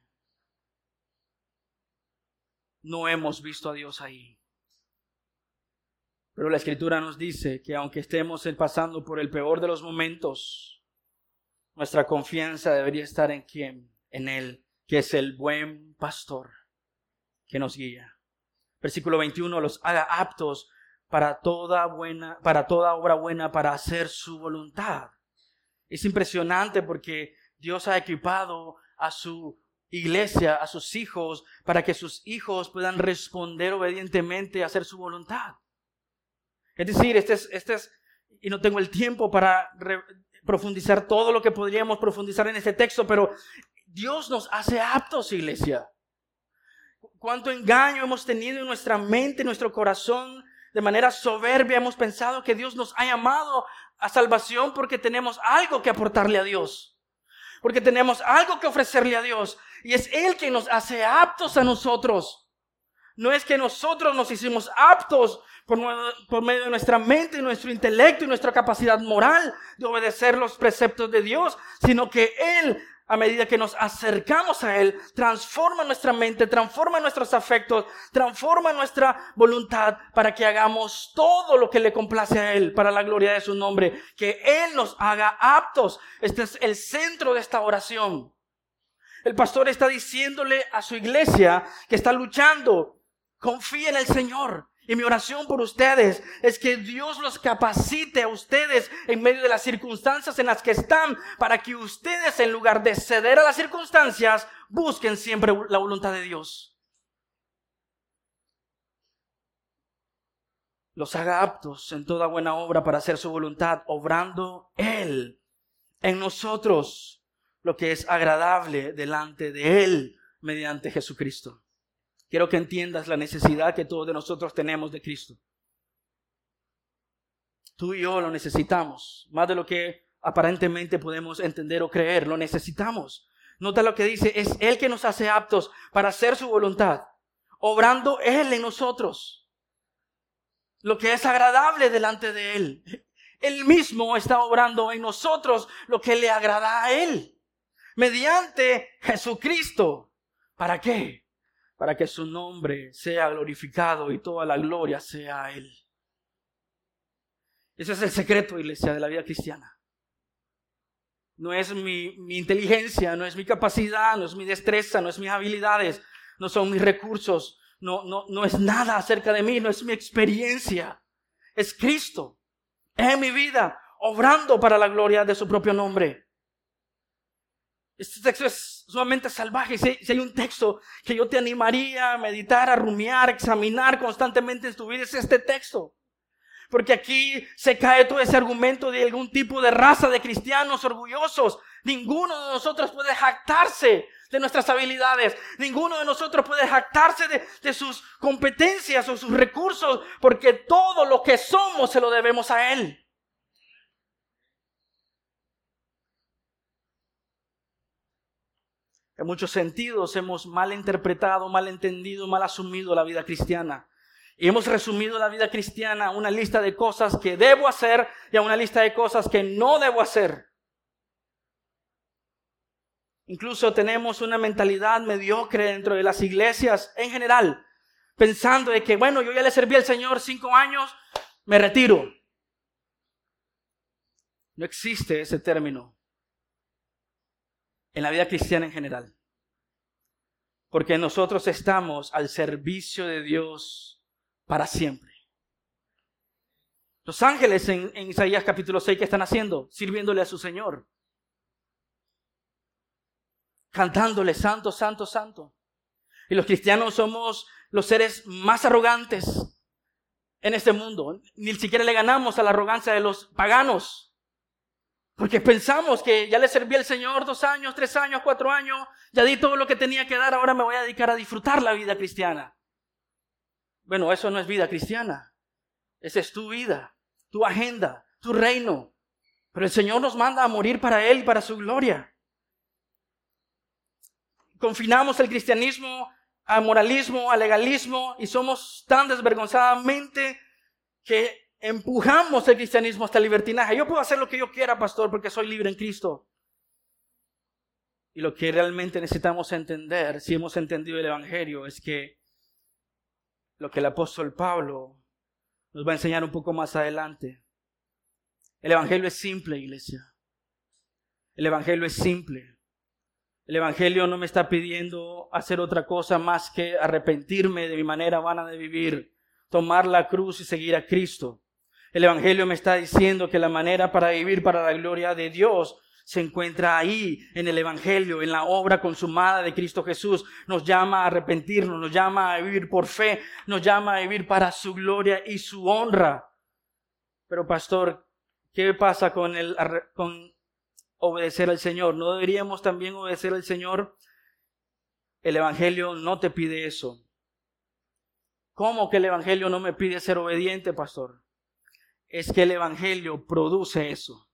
no hemos visto a Dios ahí. Pero la Escritura nos dice que aunque estemos pasando por el peor de los momentos, nuestra confianza debería estar en quién, en Él, que es el buen pastor que nos guía. Versículo veintiuno, los haga aptos para toda buena, para toda obra buena, para hacer su voluntad. Es impresionante porque Dios ha equipado a su iglesia, a sus hijos, para que sus hijos puedan responder obedientemente a hacer su voluntad. Es decir, este es, este es, y no tengo el tiempo para re, profundizar todo lo que podríamos profundizar en este texto, pero Dios nos hace aptos, iglesia. Cuánto engaño hemos tenido en nuestra mente, en nuestro corazón, de manera soberbia hemos pensado que Dios nos ha llamado a salvación porque tenemos algo que aportarle a Dios, porque tenemos algo que ofrecerle a Dios, y es Él quien nos hace aptos a nosotros. No es que nosotros nos hicimos aptos por, por medio de nuestra mente, nuestro intelecto y nuestra capacidad moral de obedecer los preceptos de Dios, sino que Él, a medida que nos acercamos a Él, transforma nuestra mente, transforma nuestros afectos, transforma nuestra voluntad para que hagamos todo lo que le complace a Él para la gloria de su nombre. Que Él nos haga aptos. Este es el centro de esta oración. El pastor está diciéndole a su iglesia que está luchando, confía en el Señor. Y mi oración por ustedes es que Dios los capacite a ustedes en medio de las circunstancias en las que están, para que ustedes, en lugar de ceder a las circunstancias, busquen siempre la voluntad de Dios. Los haga aptos en toda buena obra para hacer su voluntad, obrando Él en nosotros lo que es agradable delante de Él mediante Jesucristo. Quiero que entiendas la necesidad que todos de nosotros tenemos de Cristo. Tú y yo lo necesitamos, más de lo que aparentemente podemos entender o creer, lo necesitamos. Nota lo que dice, es Él que nos hace aptos para hacer su voluntad, obrando Él en nosotros, lo que es agradable delante de Él. Él mismo está obrando en nosotros lo que le agrada a Él, mediante Jesucristo. ¿Para qué? Para que su nombre sea glorificado y toda la gloria sea a Él. Ese es el secreto, iglesia, de la vida cristiana. No es mi, mi inteligencia, no es mi capacidad, no es mi destreza, no es mis habilidades, no son mis recursos, no, no, no es nada acerca de mí, no es mi experiencia. Es Cristo en mi vida, obrando para la gloria de su propio nombre. Este texto es sumamente salvaje. Si, si hay un texto que yo te animaría a meditar, a rumiar, a examinar constantemente en tu vida, es este texto. Porque aquí se cae todo ese argumento de algún tipo de raza de cristianos orgullosos. Ninguno de nosotros puede jactarse de nuestras habilidades. Ninguno de nosotros puede jactarse de, de sus competencias o sus recursos, porque todo lo que somos se lo debemos a Él. En muchos sentidos hemos mal interpretado, mal entendido, mal asumido la vida cristiana. Y hemos resumido la vida cristiana a una lista de cosas que debo hacer y a una lista de cosas que no debo hacer. Incluso tenemos una mentalidad mediocre dentro de las iglesias en general, pensando de que, bueno, yo ya le serví al Señor cinco años, me retiro. No existe ese término en la vida cristiana en general, porque nosotros estamos al servicio de Dios para siempre. Los ángeles en, en Isaías capítulo seis, ¿qué están haciendo? Sirviéndole a su Señor. Cantándole santo, santo, santo. Y los cristianos somos los seres más arrogantes en este mundo. Ni siquiera le ganamos a la arrogancia de los paganos. Porque pensamos que ya le serví al Señor dos años, tres años, cuatro años. Ya di todo lo que tenía que dar, ahora me voy a dedicar a disfrutar la vida cristiana. Bueno, eso no es vida cristiana. Esa es tu vida, tu agenda, tu reino. Pero el Señor nos manda a morir para Él y para su gloria. Confinamos el cristianismo al moralismo, al legalismo, y somos tan desvergonzadamente que empujamos el cristianismo hasta el libertinaje. Yo puedo hacer lo que yo quiera, pastor, porque soy libre en Cristo. Y lo que realmente necesitamos entender, si hemos entendido el Evangelio, es que lo que el apóstol Pablo nos va a enseñar un poco más adelante. El Evangelio es simple, iglesia. El Evangelio es simple. El Evangelio no me está pidiendo hacer otra cosa más que arrepentirme de mi manera vana de vivir, tomar la cruz y seguir a Cristo. El Evangelio me está diciendo que la manera para vivir para la gloria de Dios se encuentra ahí, en el Evangelio, en la obra consumada de Cristo Jesús. Nos llama a arrepentirnos, nos llama a vivir por fe, nos llama a vivir para su gloria y su honra. Pero pastor, ¿qué pasa con, el, con obedecer al Señor? ¿No deberíamos también obedecer al Señor? El Evangelio no te pide eso. ¿Cómo que el Evangelio no me pide ser obediente, pastor? Es que el Evangelio produce eso.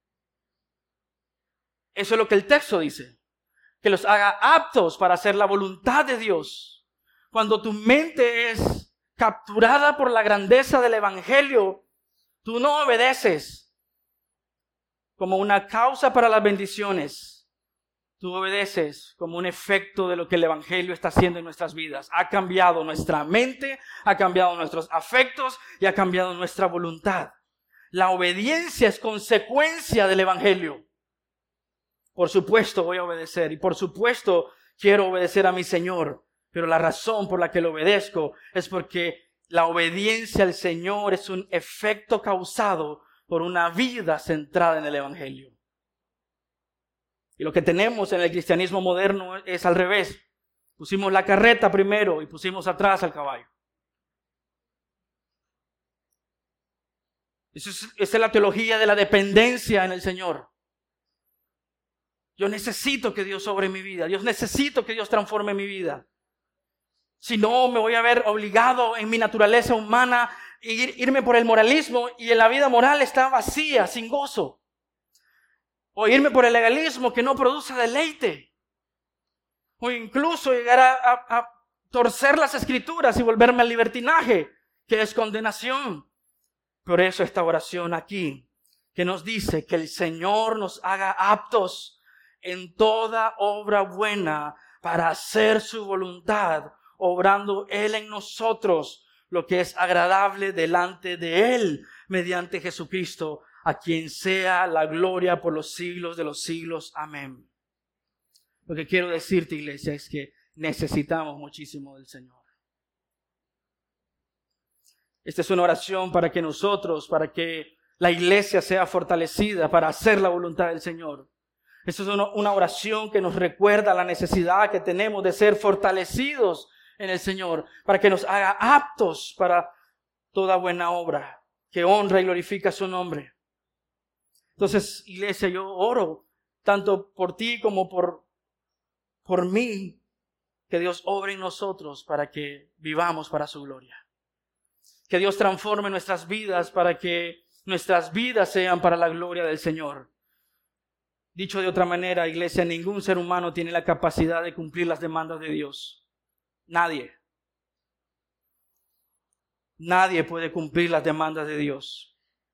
Eso es lo que el texto dice. Que los haga aptos para hacer la voluntad de Dios. Cuando tu mente es capturada por la grandeza del Evangelio, tú no obedeces como una causa para las bendiciones. Tú obedeces como un efecto de lo que el Evangelio está haciendo en nuestras vidas. Ha cambiado nuestra mente, ha cambiado nuestros afectos y ha cambiado nuestra voluntad. La obediencia es consecuencia del Evangelio. Por supuesto voy a obedecer y por supuesto quiero obedecer a mi Señor. Pero la razón por la que lo obedezco es porque la obediencia al Señor es un efecto causado por una vida centrada en el Evangelio. Y lo que tenemos en el cristianismo moderno es al revés. Pusimos la carreta primero y pusimos atrás al caballo. Eso es, esa es la teología de la dependencia en el Señor. Yo necesito que Dios obre mi vida. Yo necesito que Dios transforme mi vida. Si no, me voy a ver obligado en mi naturaleza humana a ir, irme por el moralismo y en la vida moral está vacía, sin gozo. O irme por el legalismo que no produce deleite. O incluso llegar a, a, a torcer las escrituras y volverme al libertinaje, que es condenación. Por eso esta oración aquí, que nos dice que el Señor nos haga aptos en toda obra buena para hacer su voluntad, obrando Él en nosotros lo que es agradable delante de Él, mediante Jesucristo, a quien sea la gloria por los siglos de los siglos. Amén. Lo que quiero decirte, iglesia, es que necesitamos muchísimo del Señor. Esta es una oración para que nosotros, para que la iglesia sea fortalecida para hacer la voluntad del Señor. Esta es una, una oración que nos recuerda la necesidad que tenemos de ser fortalecidos en el Señor, para que nos haga aptos para toda buena obra. que honra y glorifica su nombre. Entonces, iglesia, yo oro tanto por ti como por, por mí, que Dios obre en nosotros para que vivamos para su gloria. Que Dios transforme nuestras vidas para que nuestras vidas sean para la gloria del Señor. Dicho de otra manera, iglesia, ningún ser humano tiene la capacidad de cumplir las demandas de Dios. Nadie. Nadie puede cumplir las demandas de Dios.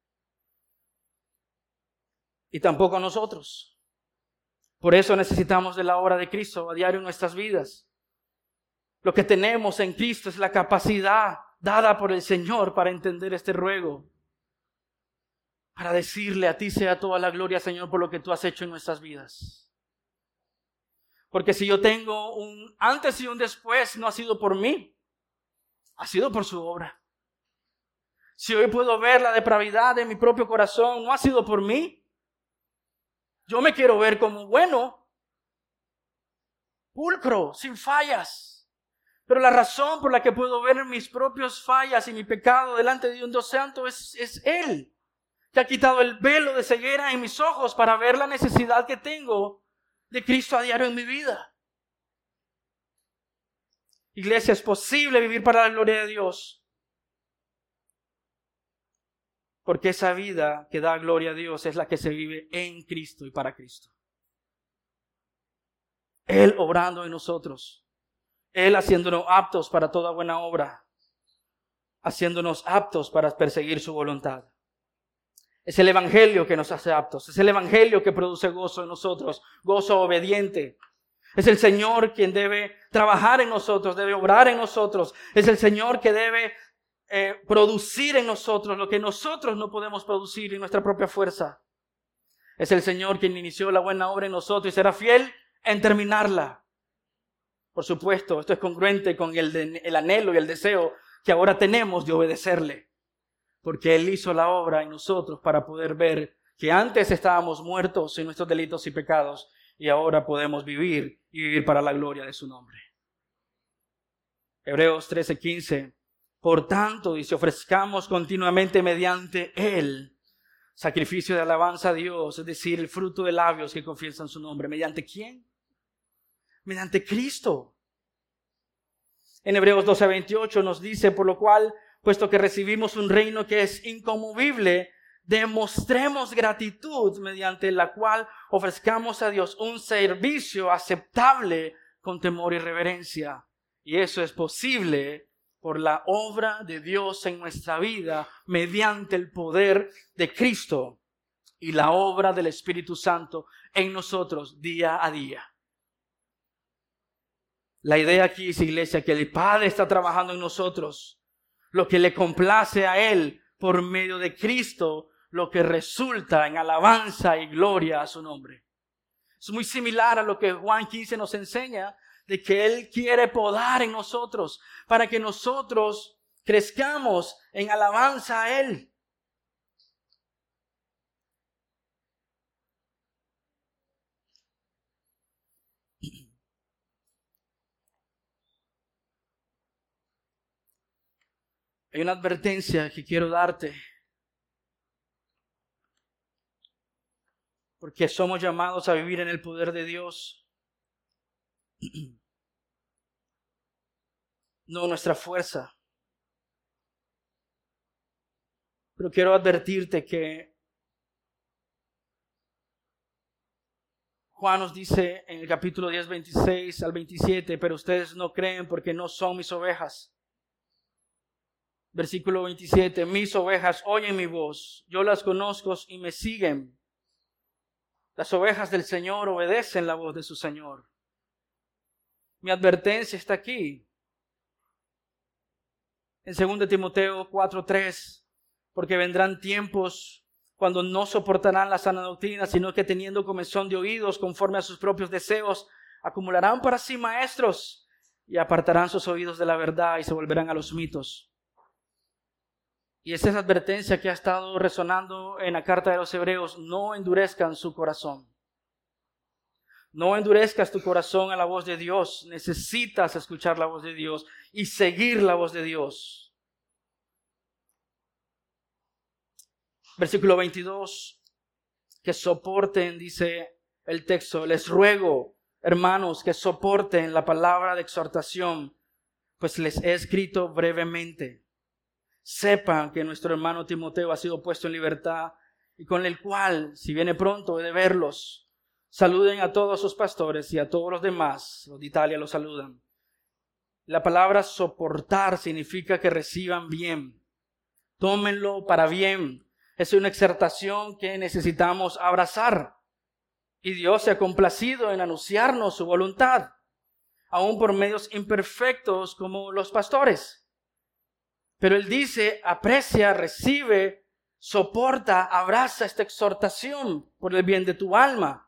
Y tampoco nosotros. Por eso necesitamos de la obra de Cristo a diario en nuestras vidas. Lo que tenemos en Cristo es la capacidad dada por el Señor para entender este ruego. Para decirle: a ti sea toda la gloria, Señor, por lo que tú has hecho en nuestras vidas. Porque si yo tengo un antes y un después, no ha sido por mí, ha sido por su obra. Si hoy puedo ver la depravidad de mi propio corazón, no ha sido por mí. Yo me quiero ver como bueno, pulcro, sin fallas. Pero la razón por la que puedo ver mis propias fallas y mi pecado delante de un Dios santo es, es Él, que ha quitado el velo de ceguera en mis ojos para ver la necesidad que tengo de Cristo a diario en mi vida. Iglesia, es posible vivir para la gloria de Dios. Porque esa vida que da gloria a Dios es la que se vive en Cristo y para Cristo. Él obrando en nosotros. Él haciéndonos aptos para toda buena obra. Haciéndonos aptos para perseguir su voluntad. Es el evangelio que nos hace aptos. Es el evangelio que produce gozo en nosotros. Gozo obediente. Es el Señor quien debe trabajar en nosotros, debe obrar en nosotros. Es el Señor que debe Eh, producir en nosotros lo que nosotros no podemos producir en nuestra propia fuerza. Es el Señor quien inició la buena obra en nosotros y será fiel en terminarla. Por supuesto, esto es congruente con el, de, el anhelo y el deseo que ahora tenemos de obedecerle, porque Él hizo la obra en nosotros para poder ver que antes estábamos muertos en nuestros delitos y pecados y ahora podemos vivir y vivir para la gloria de su nombre. Hebreos trece quince. Por tanto, dice, ofrezcamos continuamente mediante Él sacrificio de alabanza a Dios, es decir, el fruto de labios que confiesan su nombre. ¿Mediante quién? Mediante Cristo. En Hebreos doce veintiocho nos dice: por lo cual, puesto que recibimos un reino que es inconmovible, demostremos gratitud mediante la cual ofrezcamos a Dios un servicio aceptable con temor y reverencia. Y eso es posible por la obra de Dios en nuestra vida mediante el poder de Cristo y la obra del Espíritu Santo en nosotros día a día. La idea aquí es, iglesia, que el Padre está trabajando en nosotros, lo que le complace a Él por medio de Cristo, lo que resulta en alabanza y gloria a su nombre. Es muy similar a lo que Juan quince nos enseña, de que Él quiere podar en nosotros para que nosotros crezcamos en alabanza a Él. Hay una advertencia que quiero darte, porque somos llamados a vivir en el poder de Dios. No nuestra fuerza. Pero quiero advertirte que Juan nos dice en el capítulo diez, veintiséis al veintisiete, pero ustedes no creen porque no son mis ovejas. Versículo veintisiete, mis ovejas oyen mi voz, yo las conozco y me siguen. Las ovejas del Señor obedecen la voz de su Señor. Mi advertencia está aquí. En segundo Timoteo cuatro tres, porque vendrán tiempos cuando no soportarán la sana doctrina, sino que teniendo comezón de oídos conforme a sus propios deseos, acumularán para sí maestros y apartarán sus oídos de la verdad y se volverán a los mitos. Y esa es la advertencia que ha estado resonando en la carta de los Hebreos: no endurezcan su corazón. No endurezcas tu corazón a la voz de Dios. Necesitas escuchar la voz de Dios y seguir la voz de Dios. Versículo veintidós, que soporten, dice el texto, les ruego, hermanos, que soporten la palabra de exhortación, pues les he escrito brevemente. Sepan que nuestro hermano Timoteo ha sido puesto en libertad y con el cual, si viene pronto, he de verlos. Saluden a todos sus pastores y a todos los demás. Los de Italia los saludan. La palabra soportar significa que reciban bien. Tómenlo para bien. Es una exhortación que necesitamos abrazar. Y Dios se ha complacido en anunciarnos su voluntad, aún por medios imperfectos como los pastores. Pero Él dice, aprecia, recibe, soporta, abraza esta exhortación por el bien de tu alma.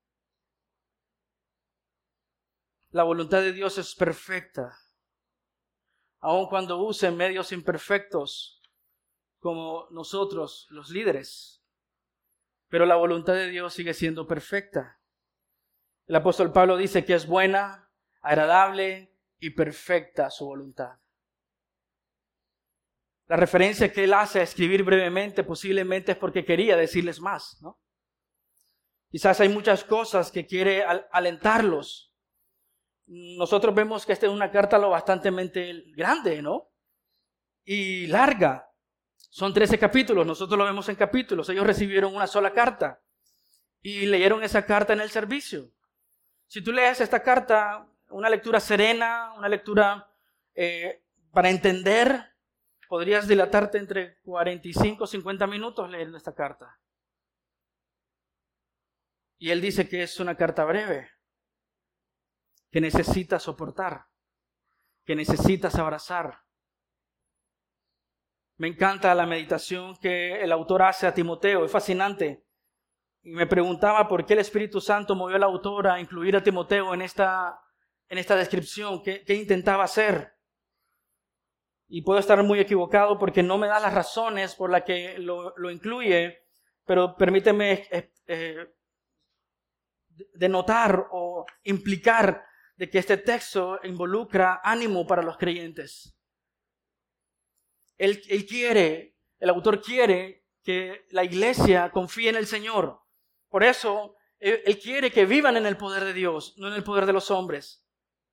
La voluntad de Dios es perfecta, aun cuando use medios imperfectos como nosotros, los líderes. Pero la voluntad de Dios sigue siendo perfecta. El apóstol Pablo dice que es buena, agradable y perfecta su voluntad. La referencia que él hace a escribir brevemente posiblemente es porque quería decirles más, ¿no? Quizás hay muchas cosas que quiere al- alentarlos. Nosotros vemos que esta es una carta lo bastante grande, ¿no? Y larga. Son trece capítulos, nosotros lo vemos en capítulos. Ellos recibieron una sola carta y leyeron esa carta en el servicio. Si tú lees esta carta, una lectura serena, una lectura eh, para entender, podrías dilatarte entre cuarenta y cinco a cincuenta minutos leyendo esta carta. Y él dice que es una carta breve, que necesitas soportar, que necesitas abrazar. Me encanta la meditación que el autor hace a Timoteo, es fascinante. Y me preguntaba por qué el Espíritu Santo movió al autor a incluir a Timoteo en esta, en esta descripción, ¿qué, qué intentaba hacer? Y puedo estar muy equivocado porque no me da las razones por las que lo, lo incluye, pero permíteme eh, eh, denotar o implicar de que este texto involucra ánimo para los creyentes. Él, él quiere, el autor quiere que la iglesia confíe en el Señor. Por eso, él, él quiere que vivan en el poder de Dios, no en el poder de los hombres.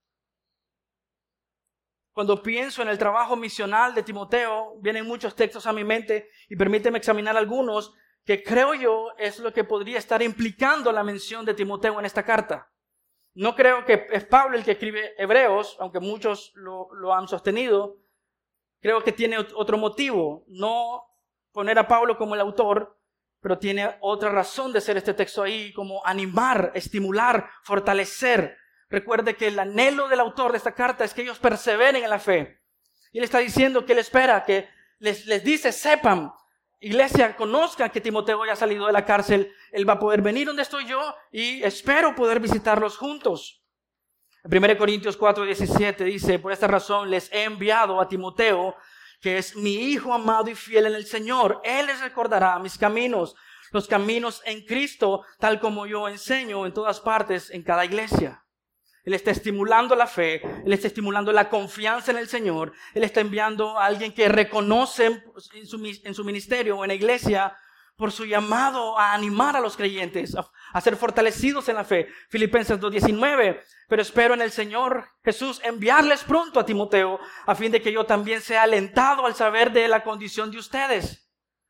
Cuando pienso en el trabajo misional de Timoteo, vienen muchos textos a mi mente y permíteme examinar algunos que creo yo es lo que podría estar implicando la mención de Timoteo en esta carta. No creo que es Pablo el que escribe Hebreos, aunque muchos lo, lo han sostenido. Creo que tiene otro motivo, no poner a Pablo como el autor, pero tiene otra razón de ser este texto ahí, como animar, estimular, fortalecer. Recuerde que el anhelo del autor de esta carta es que ellos perseveren en la fe. Y él está diciendo que él espera, que les, les dice, sepan, iglesia, conozcan que Timoteo ya ha salido de la cárcel, él va a poder venir donde estoy yo y espero poder visitarlos juntos. En primera Corintios cuatro diecisiete dice, por esta razón les he enviado a Timoteo, que es mi hijo amado y fiel en el Señor. Él les recordará mis caminos, los caminos en Cristo, tal como yo enseño en todas partes, en cada iglesia. Él está estimulando la fe, Él está estimulando la confianza en el Señor. Él está enviando a alguien que reconoce en su, en su ministerio o en la iglesia por su llamado a animar a los creyentes, a, a ser fortalecidos en la fe. Filipenses dos diecinueve, pero espero en el Señor Jesús enviarles pronto a Timoteo, a fin de que yo también sea alentado al saber de la condición de ustedes.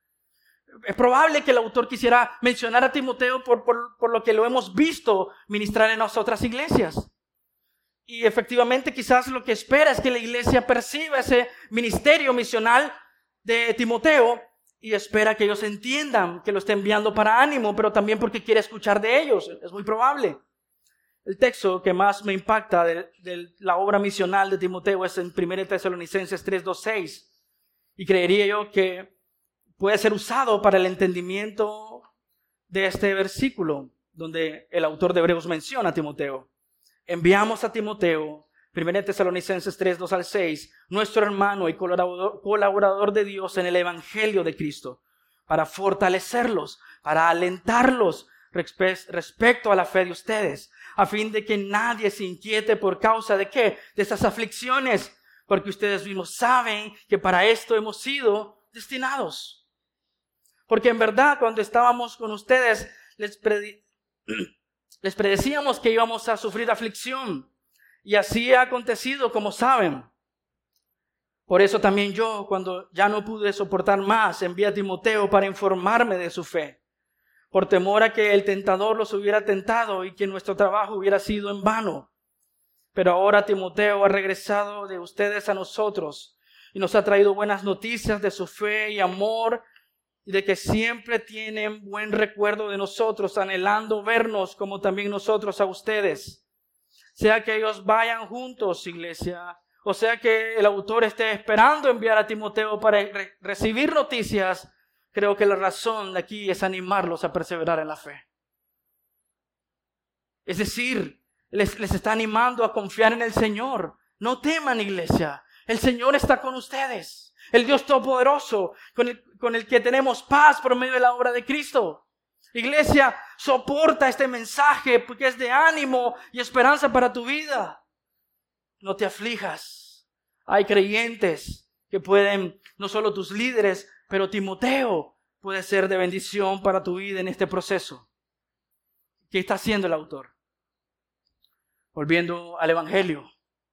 Es probable que el autor quisiera mencionar a Timoteo por, por, por lo que lo hemos visto ministrar en las otras iglesias. Y efectivamente quizás lo que espera es que la iglesia perciba ese ministerio misional de Timoteo y espera que ellos entiendan que lo está enviando para ánimo, pero también porque quiere escuchar de ellos. Es muy probable. El texto que más me impacta de, de la obra misional de Timoteo es en primera Tesalonicenses tres dos seis. Y creería yo que puede ser usado para el entendimiento de este versículo, donde el autor de Hebreos menciona a Timoteo. Enviamos a Timoteo, primera Tesalonicenses tres dos al seis, nuestro hermano y colaborador, colaborador de Dios en el Evangelio de Cristo, para fortalecerlos, para alentarlos respe- respecto a la fe de ustedes, a fin de que nadie se inquiete por causa de qué, de estas aflicciones, porque ustedes mismos saben que para esto hemos sido destinados. Porque en verdad, cuando estábamos con ustedes, les, predi- les predecíamos que íbamos a sufrir aflicción. Y así ha acontecido, como saben. Por eso también yo, cuando ya no pude soportar más, envié a Timoteo para informarme de su fe, por temor a que el tentador los hubiera tentado y que nuestro trabajo hubiera sido en vano. Pero ahora Timoteo ha regresado de ustedes a nosotros y nos ha traído buenas noticias de su fe y amor y de que siempre tienen buen recuerdo de nosotros, anhelando vernos como también nosotros a ustedes. Sea que ellos vayan juntos, iglesia, o sea que el autor esté esperando enviar a Timoteo para re- recibir noticias, creo que la razón de aquí es animarlos a perseverar en la fe. Es decir, les, les está animando a confiar en el Señor. No teman, iglesia. El Señor está con ustedes. El Dios Todopoderoso, con el, con el que tenemos paz por medio de la obra de Cristo. Iglesia, soporta este mensaje porque es de ánimo y esperanza para tu vida. No te aflijas. Hay creyentes que pueden, no solo tus líderes, pero Timoteo puede ser de bendición para tu vida en este proceso. ¿Qué está haciendo el autor? Volviendo al Evangelio.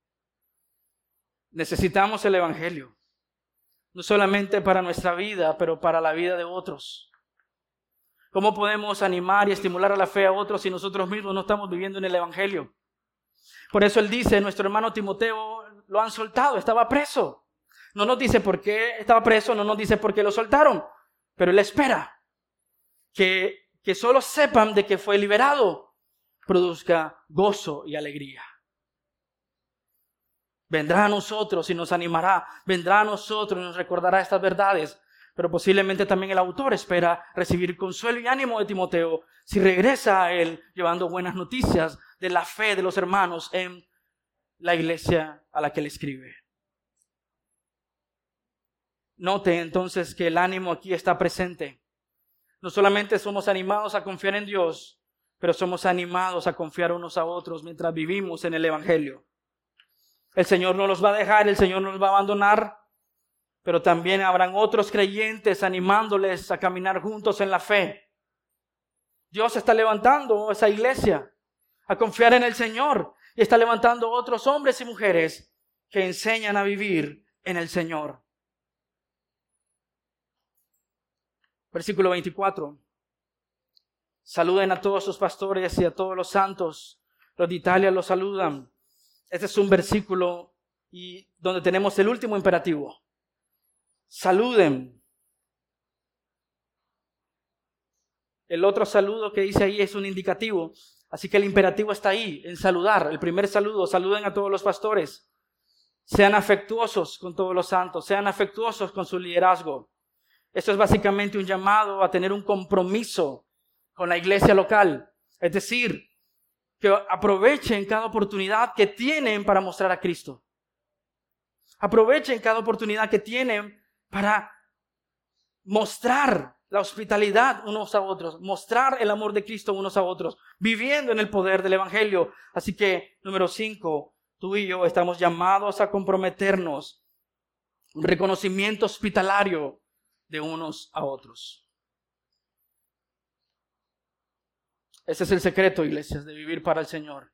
Necesitamos el Evangelio. No solamente para nuestra vida, pero para la vida de otros. ¿Cómo podemos animar y estimular a la fe a otros si nosotros mismos no estamos viviendo en el Evangelio? Por eso él dice, nuestro hermano Timoteo lo han soltado, estaba preso. No nos dice por qué estaba preso, no nos dice por qué lo soltaron, pero él espera que, que solo sepan de que fue liberado, produzca gozo y alegría. Vendrá a nosotros y nos animará, vendrá a nosotros y nos recordará estas verdades, pero posiblemente también el autor espera recibir consuelo y ánimo de Timoteo si regresa a él llevando buenas noticias de la fe de los hermanos en la iglesia a la que él escribe. Note entonces que el ánimo aquí está presente. No solamente somos animados a confiar en Dios, pero somos animados a confiar unos a otros mientras vivimos en el Evangelio. El Señor no los va a dejar, el Señor no los va a abandonar, pero también habrán otros creyentes animándoles a caminar juntos en la fe. Dios está levantando esa iglesia a confiar en el Señor y está levantando otros hombres y mujeres que enseñan a vivir en el Señor. Versículo veinticuatro. Saluden a todos sus pastores y a todos los santos. Los de Italia los saludan. Este es un versículo y donde tenemos el último imperativo. Saluden. El otro saludo que dice ahí es un indicativo. Así que el imperativo está ahí, en saludar. El primer saludo, saluden a todos los pastores. Sean afectuosos con todos los santos. Sean afectuosos con su liderazgo. Esto es básicamente un llamado a tener un compromiso con la iglesia local. Es decir, que aprovechen cada oportunidad que tienen para mostrar a Cristo. Aprovechen cada oportunidad que tienen para mostrar la hospitalidad unos a otros, mostrar el amor de Cristo unos a otros, viviendo en el poder del Evangelio. Así que, número cinco, tú y yo estamos llamados a comprometernos, un reconocimiento hospitalario de unos a otros. Ese es el secreto, iglesias, de vivir para el Señor.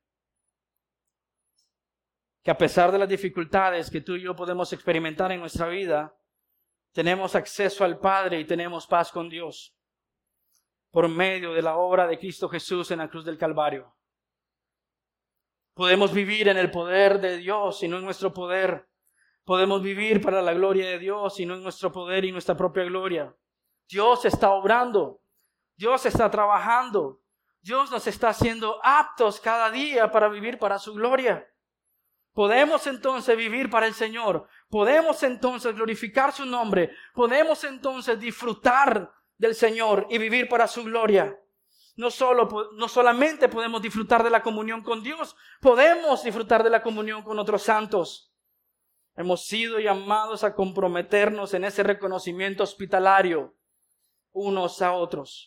Que a pesar de las dificultades que tú y yo podemos experimentar en nuestra vida, tenemos acceso al Padre y tenemos paz con Dios por medio de la obra de Cristo Jesús en la cruz del Calvario. Podemos vivir en el poder de Dios y no en nuestro poder. Podemos vivir para la gloria de Dios y no en nuestro poder y nuestra propia gloria. Dios está obrando. Dios está trabajando. Dios nos está haciendo aptos cada día para vivir para su gloria. Podemos entonces vivir para el Señor. Podemos entonces glorificar su nombre. Podemos entonces disfrutar del Señor y vivir para su gloria. No solo, no solamente podemos disfrutar de la comunión con Dios, podemos disfrutar de la comunión con otros santos. Hemos sido llamados a comprometernos en ese reconocimiento hospitalario unos a otros.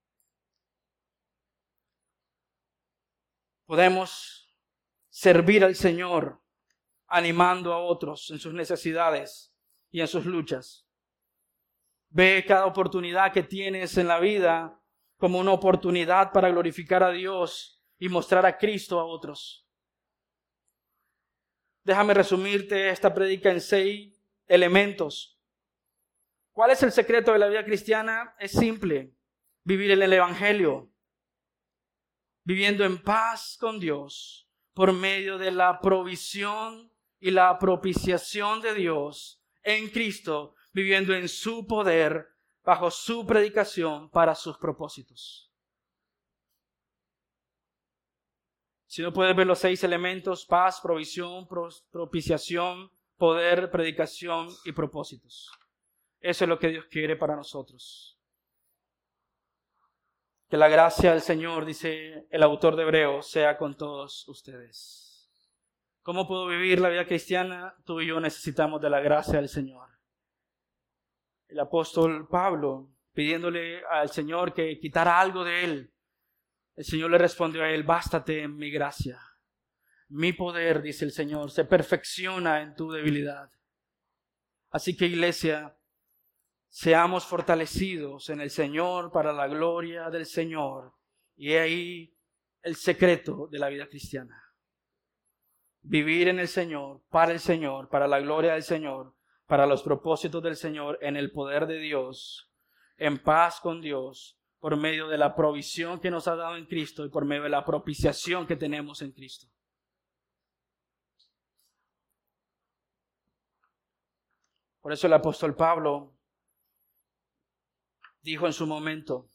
Podemos servir al Señor animando a otros en sus necesidades y en sus luchas. Ve cada oportunidad que tienes en la vida como una oportunidad para glorificar a Dios y mostrar a Cristo a otros. Déjame resumirte esta prédica en seis elementos. ¿Cuál es el secreto de la vida cristiana? Es simple: vivir en el Evangelio, viviendo en paz con Dios por medio de la provisión y la propiciación de Dios en Cristo, viviendo en su poder, bajo su predicación para sus propósitos. Si no puedes ver los seis elementos: paz, provisión, propiciación, poder, predicación y propósitos. Eso es lo que Dios quiere para nosotros. Que la gracia del Señor, dice el autor de Hebreos, sea con todos ustedes. ¿Cómo puedo vivir la vida cristiana? Tú y yo necesitamos de la gracia del Señor. El apóstol Pablo, pidiéndole al Señor que quitara algo de él, el Señor le respondió a él: bástate en mi gracia. Mi poder, dice el Señor, se perfecciona en tu debilidad. Así que, iglesia, seamos fortalecidos en el Señor para la gloria del Señor. Y he ahí el secreto de la vida cristiana. Vivir en el Señor, para el Señor, para la gloria del Señor, para los propósitos del Señor, en el poder de Dios, en paz con Dios, por medio de la provisión que nos ha dado en Cristo y por medio de la propiciación que tenemos en Cristo. Por eso el apóstol Pablo dijo en su momento: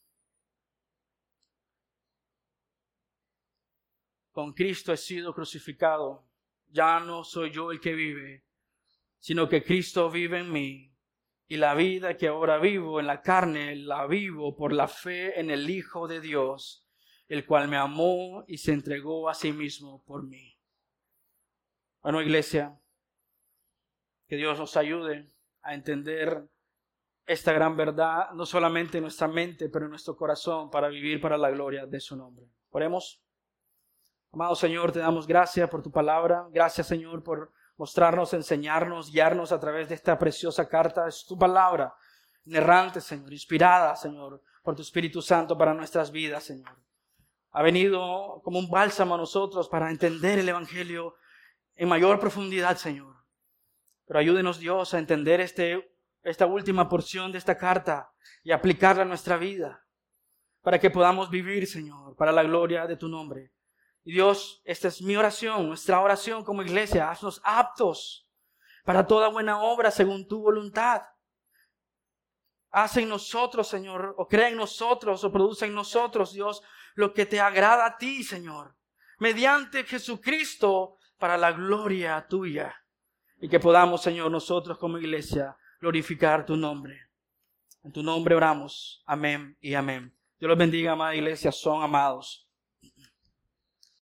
con Cristo he sido crucificado, ya no soy yo el que vive, sino que Cristo vive en mí. Y la vida que ahora vivo en la carne, la vivo por la fe en el Hijo de Dios, el cual me amó y se entregó a sí mismo por mí. Bueno, iglesia, que Dios nos ayude a entender esta gran verdad, no solamente en nuestra mente, pero en nuestro corazón, para vivir para la gloria de su nombre. Oremos. Amado Señor, te damos gracias por tu palabra. Gracias, Señor, por mostrarnos, enseñarnos, guiarnos a través de esta preciosa carta. Es tu palabra, inerrante, Señor, inspirada, Señor, por tu Espíritu Santo para nuestras vidas, Señor. Ha venido como un bálsamo a nosotros para entender el Evangelio en mayor profundidad, Señor. Pero ayúdenos, Dios, a entender este, esta última porción de esta carta y aplicarla a nuestra vida, para que podamos vivir, Señor, para la gloria de tu nombre. Y Dios, esta es mi oración, nuestra oración como iglesia. Haznos aptos para toda buena obra según tu voluntad. Haz en nosotros, Señor, o crea en nosotros, o produce en nosotros, Dios, lo que te agrada a ti, Señor, mediante Jesucristo, para la gloria tuya. Y que podamos, Señor, nosotros como iglesia, glorificar tu nombre. En tu nombre oramos. Amén y amén. Dios los bendiga, amada iglesia. Son amados.